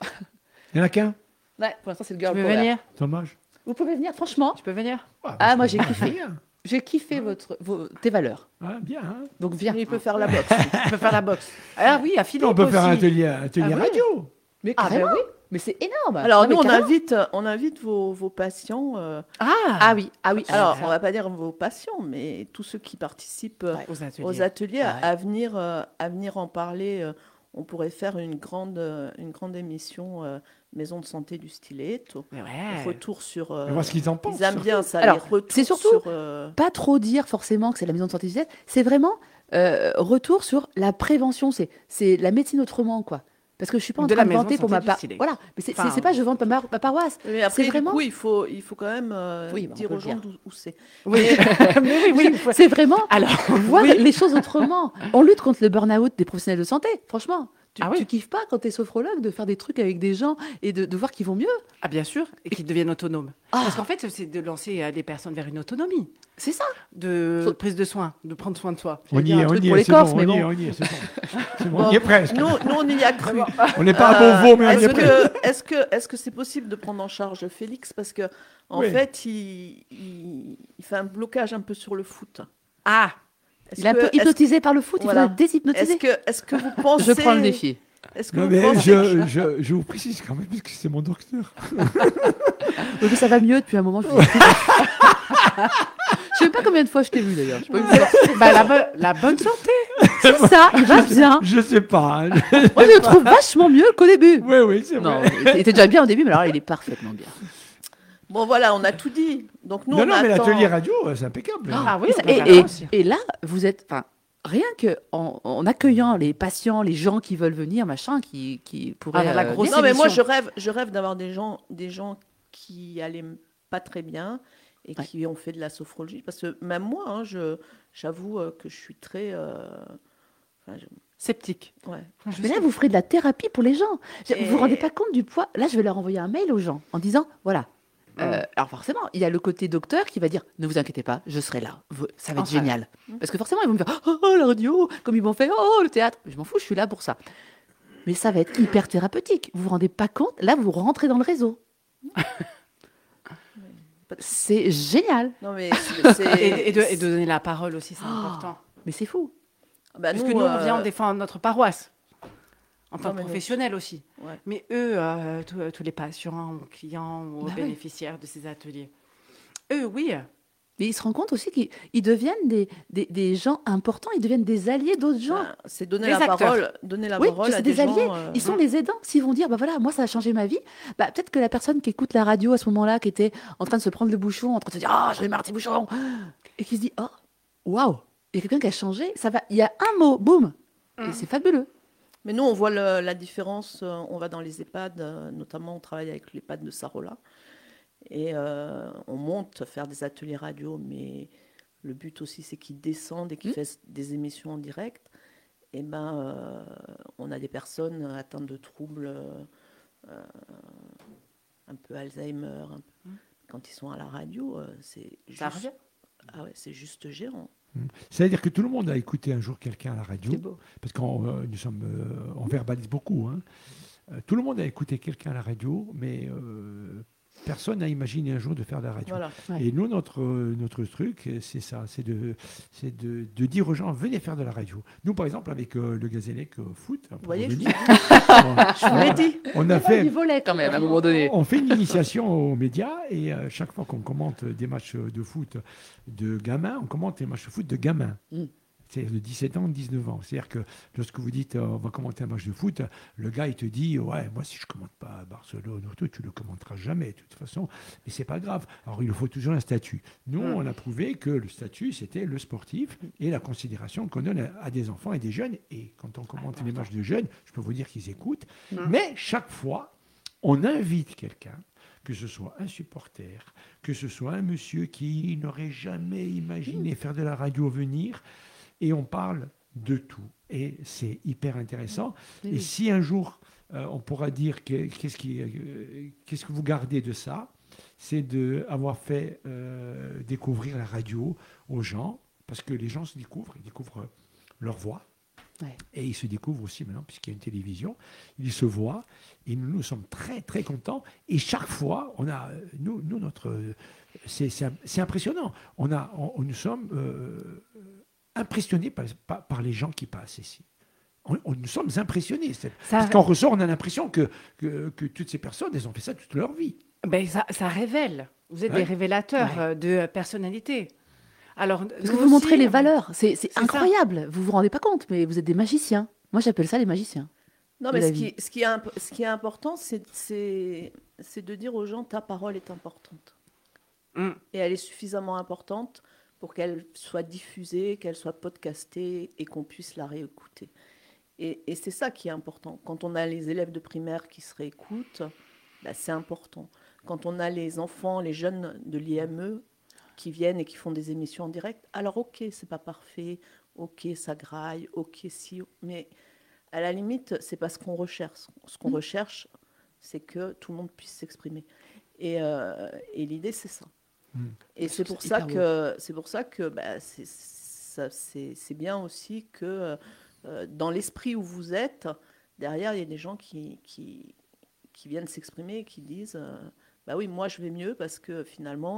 Il n'y en a qu'un, Ouais, pour l'instant, c'est le Tu girl peux power. venir? dommage. Vous pouvez venir, franchement. Tu peux venir? Ah, moi, j'ai bah, kiffé. bien. J'ai kiffé votre, vos, tes valeurs. Ah, bien. Hein. Donc, viens. Il peut faire la boxe. Tu peux faire la boxe. Ah oui, à Philippe On peut faire un aussi. atelier, un atelier Ah oui. radio. Mais Ah, carrément. ben oui. Mais c'est énorme. Alors Non, nous, mais on carrément. invite, on invite vos, vos patients. euh, Ah, Ah oui, ah oui. alors, Alors, on va pas dire vos patients, mais tous ceux qui participent euh, Ouais. aux ateliers. aux ateliers à- Ouais. à, venir, euh, à venir en parler. euh, on pourrait faire une grande, euh, une grande émission euh, Maison de santé du Stiletto. Mais ouais. Retour sur. euh, On va voir ce qu'ils en pensent. ils aiment bien ça. Alors, les retours c'est surtout- sur, euh, pas trop dire forcément que c'est la maison de santé du Sud, c'est vraiment euh, retour sur la prévention. C'est, c'est la médecine autrement, quoi. Parce que je suis pas en De train la de maison vanter de pour santé ma du part. Stylet. Voilà, mais c'est, Enfin, c'est, c'est pas je vante ma, ma paroisse. Mais après, C'est du vraiment- coup, il faut, il faut quand même euh, Oui, bah, on dire peut aux le gens dire. d'où où c'est. Oui, mais oui, oui. il faut- C'est vraiment Alors, voir oui. les choses autrement. On lutte contre le burn-out des professionnels de santé, franchement. Tu, Ah oui. tu kiffes pas quand t'es sophrologue de faire des trucs avec des gens et de, de voir qu'ils vont mieux. Ah bien sûr, et qu'ils deviennent autonomes. Ah. Parce qu'en fait, c'est de lancer euh, les personnes vers une autonomie, C'est ça. de So- prise de soin, de prendre soin de soi. On J'allais y dire est, un on truc y pour est, les c'est Corses, bon, mais on y est, bon. on y est, c'est bon. C'est bon, Bon. on y est presque. Nous, nous, on y a cru. On n'est pas à Euh, Beauvau, mais on y est-ce est presque. que, est-ce que, est-ce que c'est possible de prendre en charge Félix parce que en Oui. fait, il, il, il fait un blocage un peu sur le foot. Ah, Est-ce Il est un que- peu est-ce- hypnotisé par le foot, il voilà. faut le déshypnotiser. Est-ce que, est-ce que vous pensez Je prends le défi. Est-ce que Non, vous mais pensez- je, je, je vous précise quand même, parce que c'est mon docteur. Oui, mais ça va mieux depuis un moment. Je ne sais pas combien de fois je t'ai vu d'ailleurs. Je peux pas vous dire. Bah, la, bo- la bonne santé. C'est ça, il va bien. Je sais pas. hein. Moi, je le trouve vachement mieux qu'au début. Oui, oui, c'est Non, vrai. il était déjà bien au début, mais alors il est parfaitement bien. Bon, voilà, on a tout dit. Donc, nous, Non, on non, mais attend- l'atelier radio, c'est impeccable. Ah oui, Et, on ça- peut et- faire et- ça aussi. et là, vous êtes, enfin, rien que en, en accueillant les patients, les gens qui veulent venir, machin, qui, qui pourraient. Ah, la euh, grosse venir. Non, mais moi, émission. je rêve, je rêve d'avoir des gens, des gens qui allaient pas très bien et Ouais. qui ont fait de la sophrologie. Parce que même moi, hein, je, j'avoue euh, que je suis très. euh, enfin, je- Sceptique. ouais. Mais là, vous ferez de la thérapie pour les gens. Je- Vous Et- vous rendez pas compte du poids. Là, je vais leur envoyer un mail aux gens en disant, voilà. euh, alors forcément, il y a le côté docteur qui va dire, ne vous inquiétez pas, je serai là. Vous- Ça va être Enfin. génial. Parce que forcément, ils vont me dire, oh, oh, la radio, comme ils m'ont fait, oh, le théâtre. Je m'en fous, je suis là pour ça. Mais ça va être hyper thérapeutique. Vous vous rendez pas compte. Là, vous rentrez dans le réseau. C'est génial. Non, mais c'est. c'est- Et, et de, et de donner la parole aussi, c'est Oh. important. Mais c'est fou. Bah, Parce que nous, on euh, vient défendre notre paroisse, en tant non, que mais nous- professionnels aussi. Ouais. Mais eux, euh, tous, tous les patients, ou clients, ou Bah oui. bénéficiaires de ces ateliers, eux, oui. Mais ils se rendent compte aussi qu'ils ils deviennent des, des, des gens importants, ils deviennent des alliés d'autres gens. ben, c'est donner Des la acteurs. parole, donner la Oui, parole à c'est des, des alliés. gens. euh, Ils sont les aidants. S'ils vont dire, bah voilà, moi ça a changé ma vie, bah peut-être que la personne qui écoute la radio à ce moment-là, qui était en train de se prendre le bouchon, en train de se dire, ah, j'en ai marre de ces bouchons, et qui se dit, oh, waouh, il y a quelqu'un qui a changé, ça va, il y a un mot, boum, et c'est fabuleux. Mais nous, on voit le- la différence. euh, On va dans les EHPAD, euh, notamment on travaille avec l'EHPAD de Sarola. Et euh, on monte faire des ateliers radio, mais le but aussi, c'est qu'ils descendent et qu'ils Mmh. fassent des émissions en direct. Et ben, euh, on a des personnes atteintes de troubles euh, euh, un peu Alzheimer. un peu- Quand ils sont à la radio, euh, c'est Ça juste, revient. ah ouais, c'est juste gérant. C'est-à-dire que tout le monde a écouté un jour quelqu'un à la radio, C'est beau. parce qu'on euh, nous sommes, euh, on verbalise beaucoup. hein. Euh, tout le monde a écouté quelqu'un à la radio, mais euh, personne n'a imaginé un jour de faire de la radio. Voilà. Ouais. Et nous, notre, euh, notre truc, c'est ça, c'est de, c'est de, de dire aux gens, venez faire de la radio. Nous, par exemple, avec euh, le Gazélec euh, Foot, hein, pour voyez, je revenir, Je vous l'ai dit. on a Faire fait... du volet quand même, à un moment donné. On fait une initiation aux médias et euh, chaque fois qu'on commente des matchs de foot de gamins, on commente les matchs de foot de gamins. Mm. C'est de dix-sept ans, dix-neuf ans. C'est-à-dire que lorsque vous dites euh, on va commenter un match de foot, le gars il te dit ouais, moi si je ne commente pas à Barcelone ou tout, tu ne le commenteras jamais de toute façon, mais c'est pas grave. Alors il faut toujours un statut. Nous, Mm. on a prouvé que le statut c'était le sportif et la considération qu'on donne à, à des enfants et des jeunes. Et quand on commente les matchs de jeunes, je peux vous dire qu'ils écoutent. Mm. Mais chaque fois, on invite quelqu'un, que ce soit un supporter, que ce soit un monsieur qui n'aurait jamais imaginé faire de la radio venir, et on parle de tout. Et c'est hyper intéressant. Oui, Et oui. si un jour, euh, on pourra dire que- qu'est-ce, qui, euh, qu'est-ce que vous gardez de ça, c'est d'avoir fait euh, découvrir la radio aux gens, parce que les gens se découvrent, ils découvrent leur voix. Ouais. Et ils se découvrent aussi maintenant, puisqu'il y a une télévision, ils se voient, et nous, nous sommes très, très contents. Et chaque fois, on a, euh, nous, nous notre, euh, c'est, c'est, c'est impressionnant. On a, on, on- nous sommes euh, impressionnés par, par, par les gens qui passent ici. On, on- nous sommes impressionnés. C'est- Ça, parce qu'en ressort, on a l'impression que, que, que toutes ces personnes, elles ont fait ça toute leur vie. ben, ça, ça révèle. Vous êtes Ouais. des révélateurs Ouais. euh, de personnalité. Alors, Parce que nous vous aussi, montrez les valeurs, c'est c'est ça. incroyable. Vous vous rendez pas compte, mais vous êtes des magiciens. Moi, j'appelle ça les magiciens. Non, de mais la ce vie. qui, ce, qui est imp- ce qui est important, c'est, c'est, c'est de dire aux gens ta parole est importante. Mm. Et elle est suffisamment importante pour qu'elle soit diffusée, qu'elle soit podcastée et qu'on puisse la réécouter. Et, et c'est ça qui est important. Quand on a les élèves de primaire qui se réécoutent, bah, c'est important. Quand on a les enfants, les jeunes de l'I M E qui viennent et qui font des émissions en direct, alors ok, c'est pas parfait, ok, ça graille, ok, si, mais à la limite, c'est pas ce qu'on recherche. Ce qu'on Mmh. recherche, c'est que tout le monde puisse s'exprimer. Et, euh, et l'idée, c'est ça. Mmh. Et Je c'est trouve pour, ça ça hyper que, c'est pour ça que bah, c'est, ça, c'est, c'est bien aussi que euh, dans l'esprit où vous êtes, derrière, il y a des gens qui, qui, qui viennent s'exprimer, qui disent euh, bah oui, moi je vais mieux parce que finalement,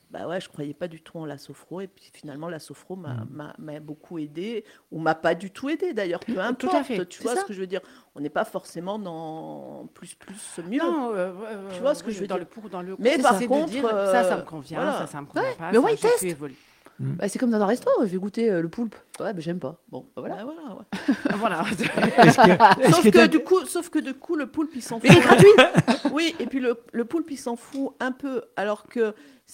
bah ouais, je croyais pas du tout en la sophro. Et puis finalement, la sophro m'a, Mm. m'a, m'a beaucoup aidé, ou m'a pas du tout aidé d'ailleurs, peu Tout importe. à fait, Tu c'est vois ça. ce que je veux dire? On n'est pas forcément dans plus, plus, mieux. Non, euh, euh, Tu vois ce que oui, je veux dans dire? le pour, dans le Mais contre, par c'est de contre, dire, ça, ça me euh, convient, voilà. ça, ça me convient Ouais, pas. mais au moins, ça, il j'ai pu teste. évoluer. Bah, c'est comme dans un resto, je vais goûter euh, le poulpe. Ouais, bah, j'aime pas. Bon, bah, voilà. Bah voilà, ouais. Voilà. Est-ce que, est-ce Sauf que que, t'as- du coup, sauf que du coup, le poulpe, il s'en Mais il est fout. gratuit. Oui, et puis le, le poulpe, il s'en fout un peu. Alors que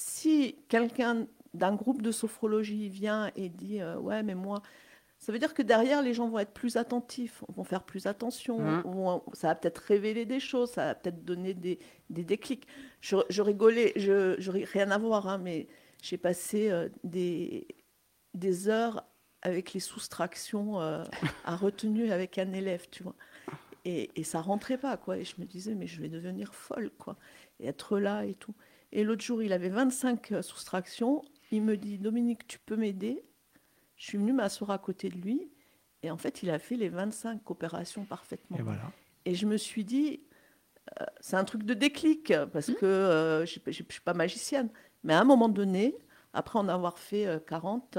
si quelqu'un d'un groupe de sophrologie vient et dit euh, ouais, mais moi, ça veut dire que derrière, les gens vont être plus attentifs, vont faire plus attention, Mhm. vont- ça va peut-être révéler des choses, ça va peut-être donner des, des déclics. Je, je rigolais, je, je ri- rien à voir, hein, mais j'ai passé euh, des, des heures avec les soustractions euh, à retenue avec un élève, tu vois. Et, et ça rentrait pas, quoi. Et je me disais, mais je vais devenir folle, quoi. Et être là et tout. Et l'autre jour, il avait vingt-cinq euh, soustractions. Il me dit, Dominique, tu peux m'aider? Je suis venue m'asseoir à côté de lui. Et en fait, il a fait les vingt-cinq opérations parfaitement. Et voilà. Et je me suis dit, euh, c'est un truc de déclic, parce que euh, je ne suis pas magicienne. Mais à un moment donné, après en avoir fait euh, quarante,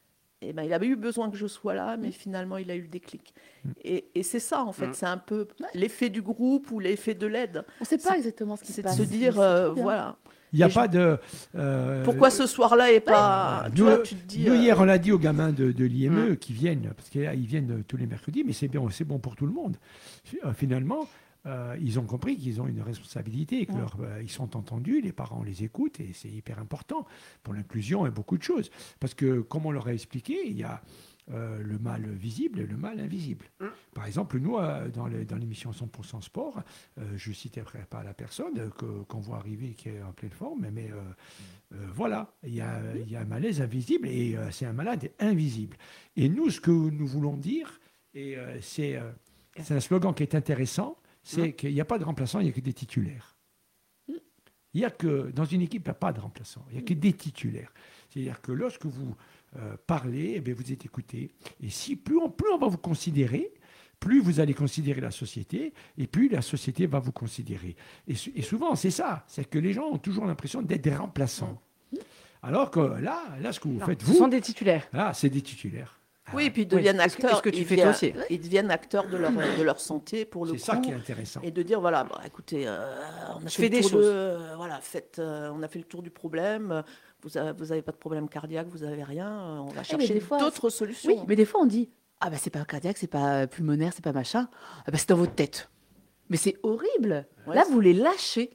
eh ben, il avait eu besoin que je sois là, mais finalement, il a eu le déclic. Et, et c'est ça, en fait, Mm. c'est un peu l'effet du groupe ou l'effet de l'aide. On sait pas C'est- exactement ce qui se C'est de passe. se mais dire, c'est euh, trop bien. voilà, Il n'y a Et je- pas de. euh, pourquoi ce soir-là et pas... Nous, tu vois, tu te dis... nous, euh, hier, on l'a dit aux gamins de, de l'I M E Mm. qui viennent, parce qu'ils viennent tous les mercredis, mais c'est bien, c'est bon pour tout le monde. Euh, Finalement, euh, ils ont compris qu'ils ont une responsabilité, et que Ouais. leur- euh, ils sont entendus, les parents les écoutent, et c'est hyper important pour l'inclusion et beaucoup de choses. Parce que, comme on leur a expliqué, il y a euh, le mal visible et le mal invisible. Mm. Par exemple, nous, euh, dans les- dans l'émission cent pour cent Sport, euh, je ne citerai pas la personne euh, que- qu'on voit arriver qui est en pleine forme, mais euh, euh, voilà, il y, a, il y a un malaise invisible et euh, c'est un malade invisible. Et nous, ce que nous voulons dire, et euh, c'est euh, c'est un slogan qui est intéressant, c'est Mhm. qu'il n'y a pas de remplaçants, il n'y a que des titulaires. Il y a que, dans une équipe, il n'y a pas de remplaçants, il n'y a que des titulaires. C'est-à-dire que lorsque vous euh, parlez, eh bien, vous êtes écouté. Et si plus on, plus on va vous considérer, plus vous allez considérer la société, et plus la société va vous considérer. Et, sou- et souvent, c'est ça, c'est que les gens ont toujours l'impression d'être des remplaçants. Alors que là, là ce que vous Non, faites, ce vous, sont des titulaires. là, c'est des titulaires. Oui, et puis ils Oui, deviennent est-ce que- acteurs. est-ce que tu ils fais deviennent- toi aussi Ils deviennent acteurs de leur, de leur santé, pour le C'est coup. ça qui est intéressant. Et de dire, voilà, bah, écoutez, euh, on a Je fait fais le des tour choses. de- euh, voilà, faites, euh, on a fait le tour du problème. euh, Vous n'avez vous avez pas de problème cardiaque, vous n'avez rien. euh, On va Eh, mais chercher des fois, d'autres solutions. Oui, mais des fois on dit ah bah c'est pas cardiaque, c'est pas pulmonaire, c'est pas machin. Ah bah c'est dans votre tête. Mais c'est horrible. Ouais, Là c'est- vous les lâchez.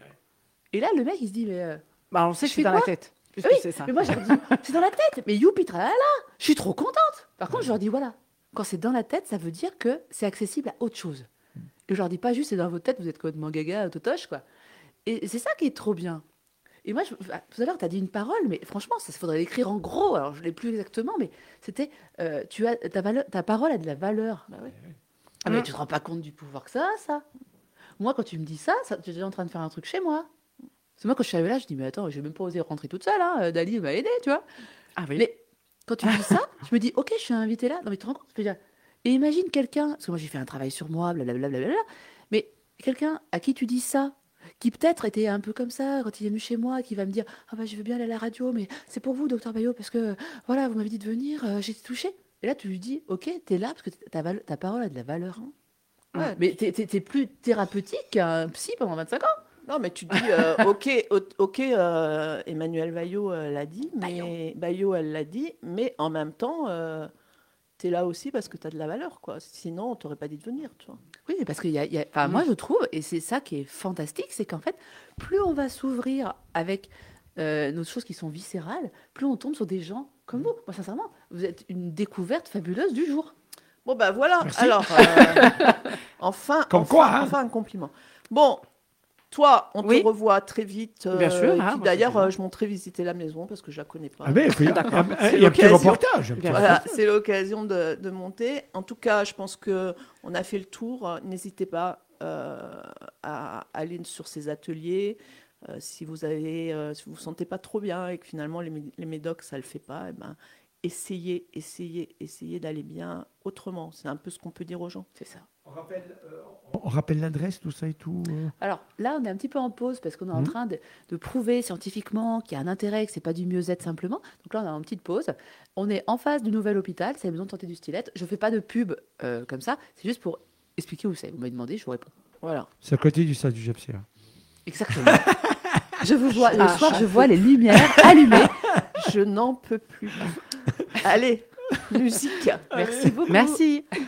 Et là le mec il se dit mais euh, Bah, on sait Je que c'est fais dans la quoi tête. puisque oui, c'est ça. mais moi je leur dis c'est dans la tête. Mais youpi tralala, je suis trop contente. Par contre je leur dis voilà, quand c'est dans la tête, ça veut dire que c'est accessible à autre chose. Et je leur dis pas juste c'est dans votre tête, vous êtes complètement gaga, totoche quoi. Et c'est ça qui est trop bien. Et moi, je- ah, tout à l'heure, tu as dit une parole, mais franchement, ça faudrait l'écrire en gros. Alors, je ne l'ai plus exactement, mais c'était euh, tu as, ta, valeur, ta parole a de la valeur. Bah oui. Ah, mais Mm. tu te rends pas compte du pouvoir que ça a, ça. Moi, quand tu me dis ça, ça tu es déjà en train de faire un truc chez moi. C'est moi, quand je suis arrivée là, je dis, mais attends, je vais même pas osé rentrer toute seule. Hein. Dali m'a aidé, tu vois. Ah oui. Mais quand tu me dis ça, je me dis, ok, je suis invitée là. Non, mais tu te rends compte, je veux dire, et imagine quelqu'un, parce que moi, j'ai fait un travail sur moi, blablabla, blablabla, mais quelqu'un à qui tu dis ça, qui peut-être était un peu comme ça quand il est venu chez moi, qui va me dire ah bah je veux bien aller à la radio, mais c'est pour vous, docteur Bayo, parce que voilà, vous m'avez dit de venir, euh, j'ai été touchée. Et là, tu lui dis ok, t'es là parce que ta, val- ta parole a de la valeur. Ouais. Mais t'es, t'es- t'es plus thérapeutique qu'un psy pendant vingt-cinq ans. Non, mais tu te dis, euh, ok, o- ok, euh, Emmanuel Bayo euh, l'a dit, mais Bayo, elle l'a dit, mais en même temps, tu es là aussi parce que tu as de la valeur, quoi. Sinon, on t'aurait pas dit de venir, tu vois. Oui, mais parce que y a, y a- enfin, moi je trouve, et c'est ça qui est fantastique, c'est qu'en fait, plus on va s'ouvrir avec euh, nos choses qui sont viscérales, plus on tombe sur des gens comme vous. Moi, sincèrement, vous êtes une découverte fabuleuse du jour. Bon, ben voilà. Merci. Alors, euh, enfin, Comme enfin, quoi, hein. enfin un compliment. Bon, toi, on Oui. te revoit très vite. euh, Bien sûr, et hein, puis moi, d'ailleurs, c'est bien. euh, je monterai visiter la maison parce que je la connais pas. Ah ben, il faut y- D'accord. un- un- C'est il y a un petit l'occasion. reportage. un petit Bien. Voilà, c'est l'occasion de, de monter. En tout cas, je pense que on a fait le tour. N'hésitez pas euh, à aller sur ces ateliers. Euh, si vous avez, euh, si vous vous sentez pas trop bien et que finalement les, mé- les médocs ça le fait pas, eh ben essayez, essayez, essayez d'aller bien autrement. C'est un peu ce qu'on peut dire aux gens. C'est ça. On rappelle, euh, on rappelle l'adresse, tout ça et tout. euh. Alors là, on est un petit peu en pause parce qu'on est en Mhm. train de, de prouver scientifiquement qu'il y a un intérêt, que ce n'est pas du mieux-être simplement. Donc là, on est en petite pause. On est en face du nouvel hôpital, c'est la maison de santé du Stillette. Je ne fais pas de pub euh, comme ça, c'est juste pour expliquer où c'est. Vous m'avez demandé, je vous réponds. Voilà, C'est à côté du stade du G F C. Là. exactement. Je vous vois, le Ah, soir, j'en je peux vois les lumières allumées. Je n'en peux plus. Allez, musique. Merci beaucoup. Merci.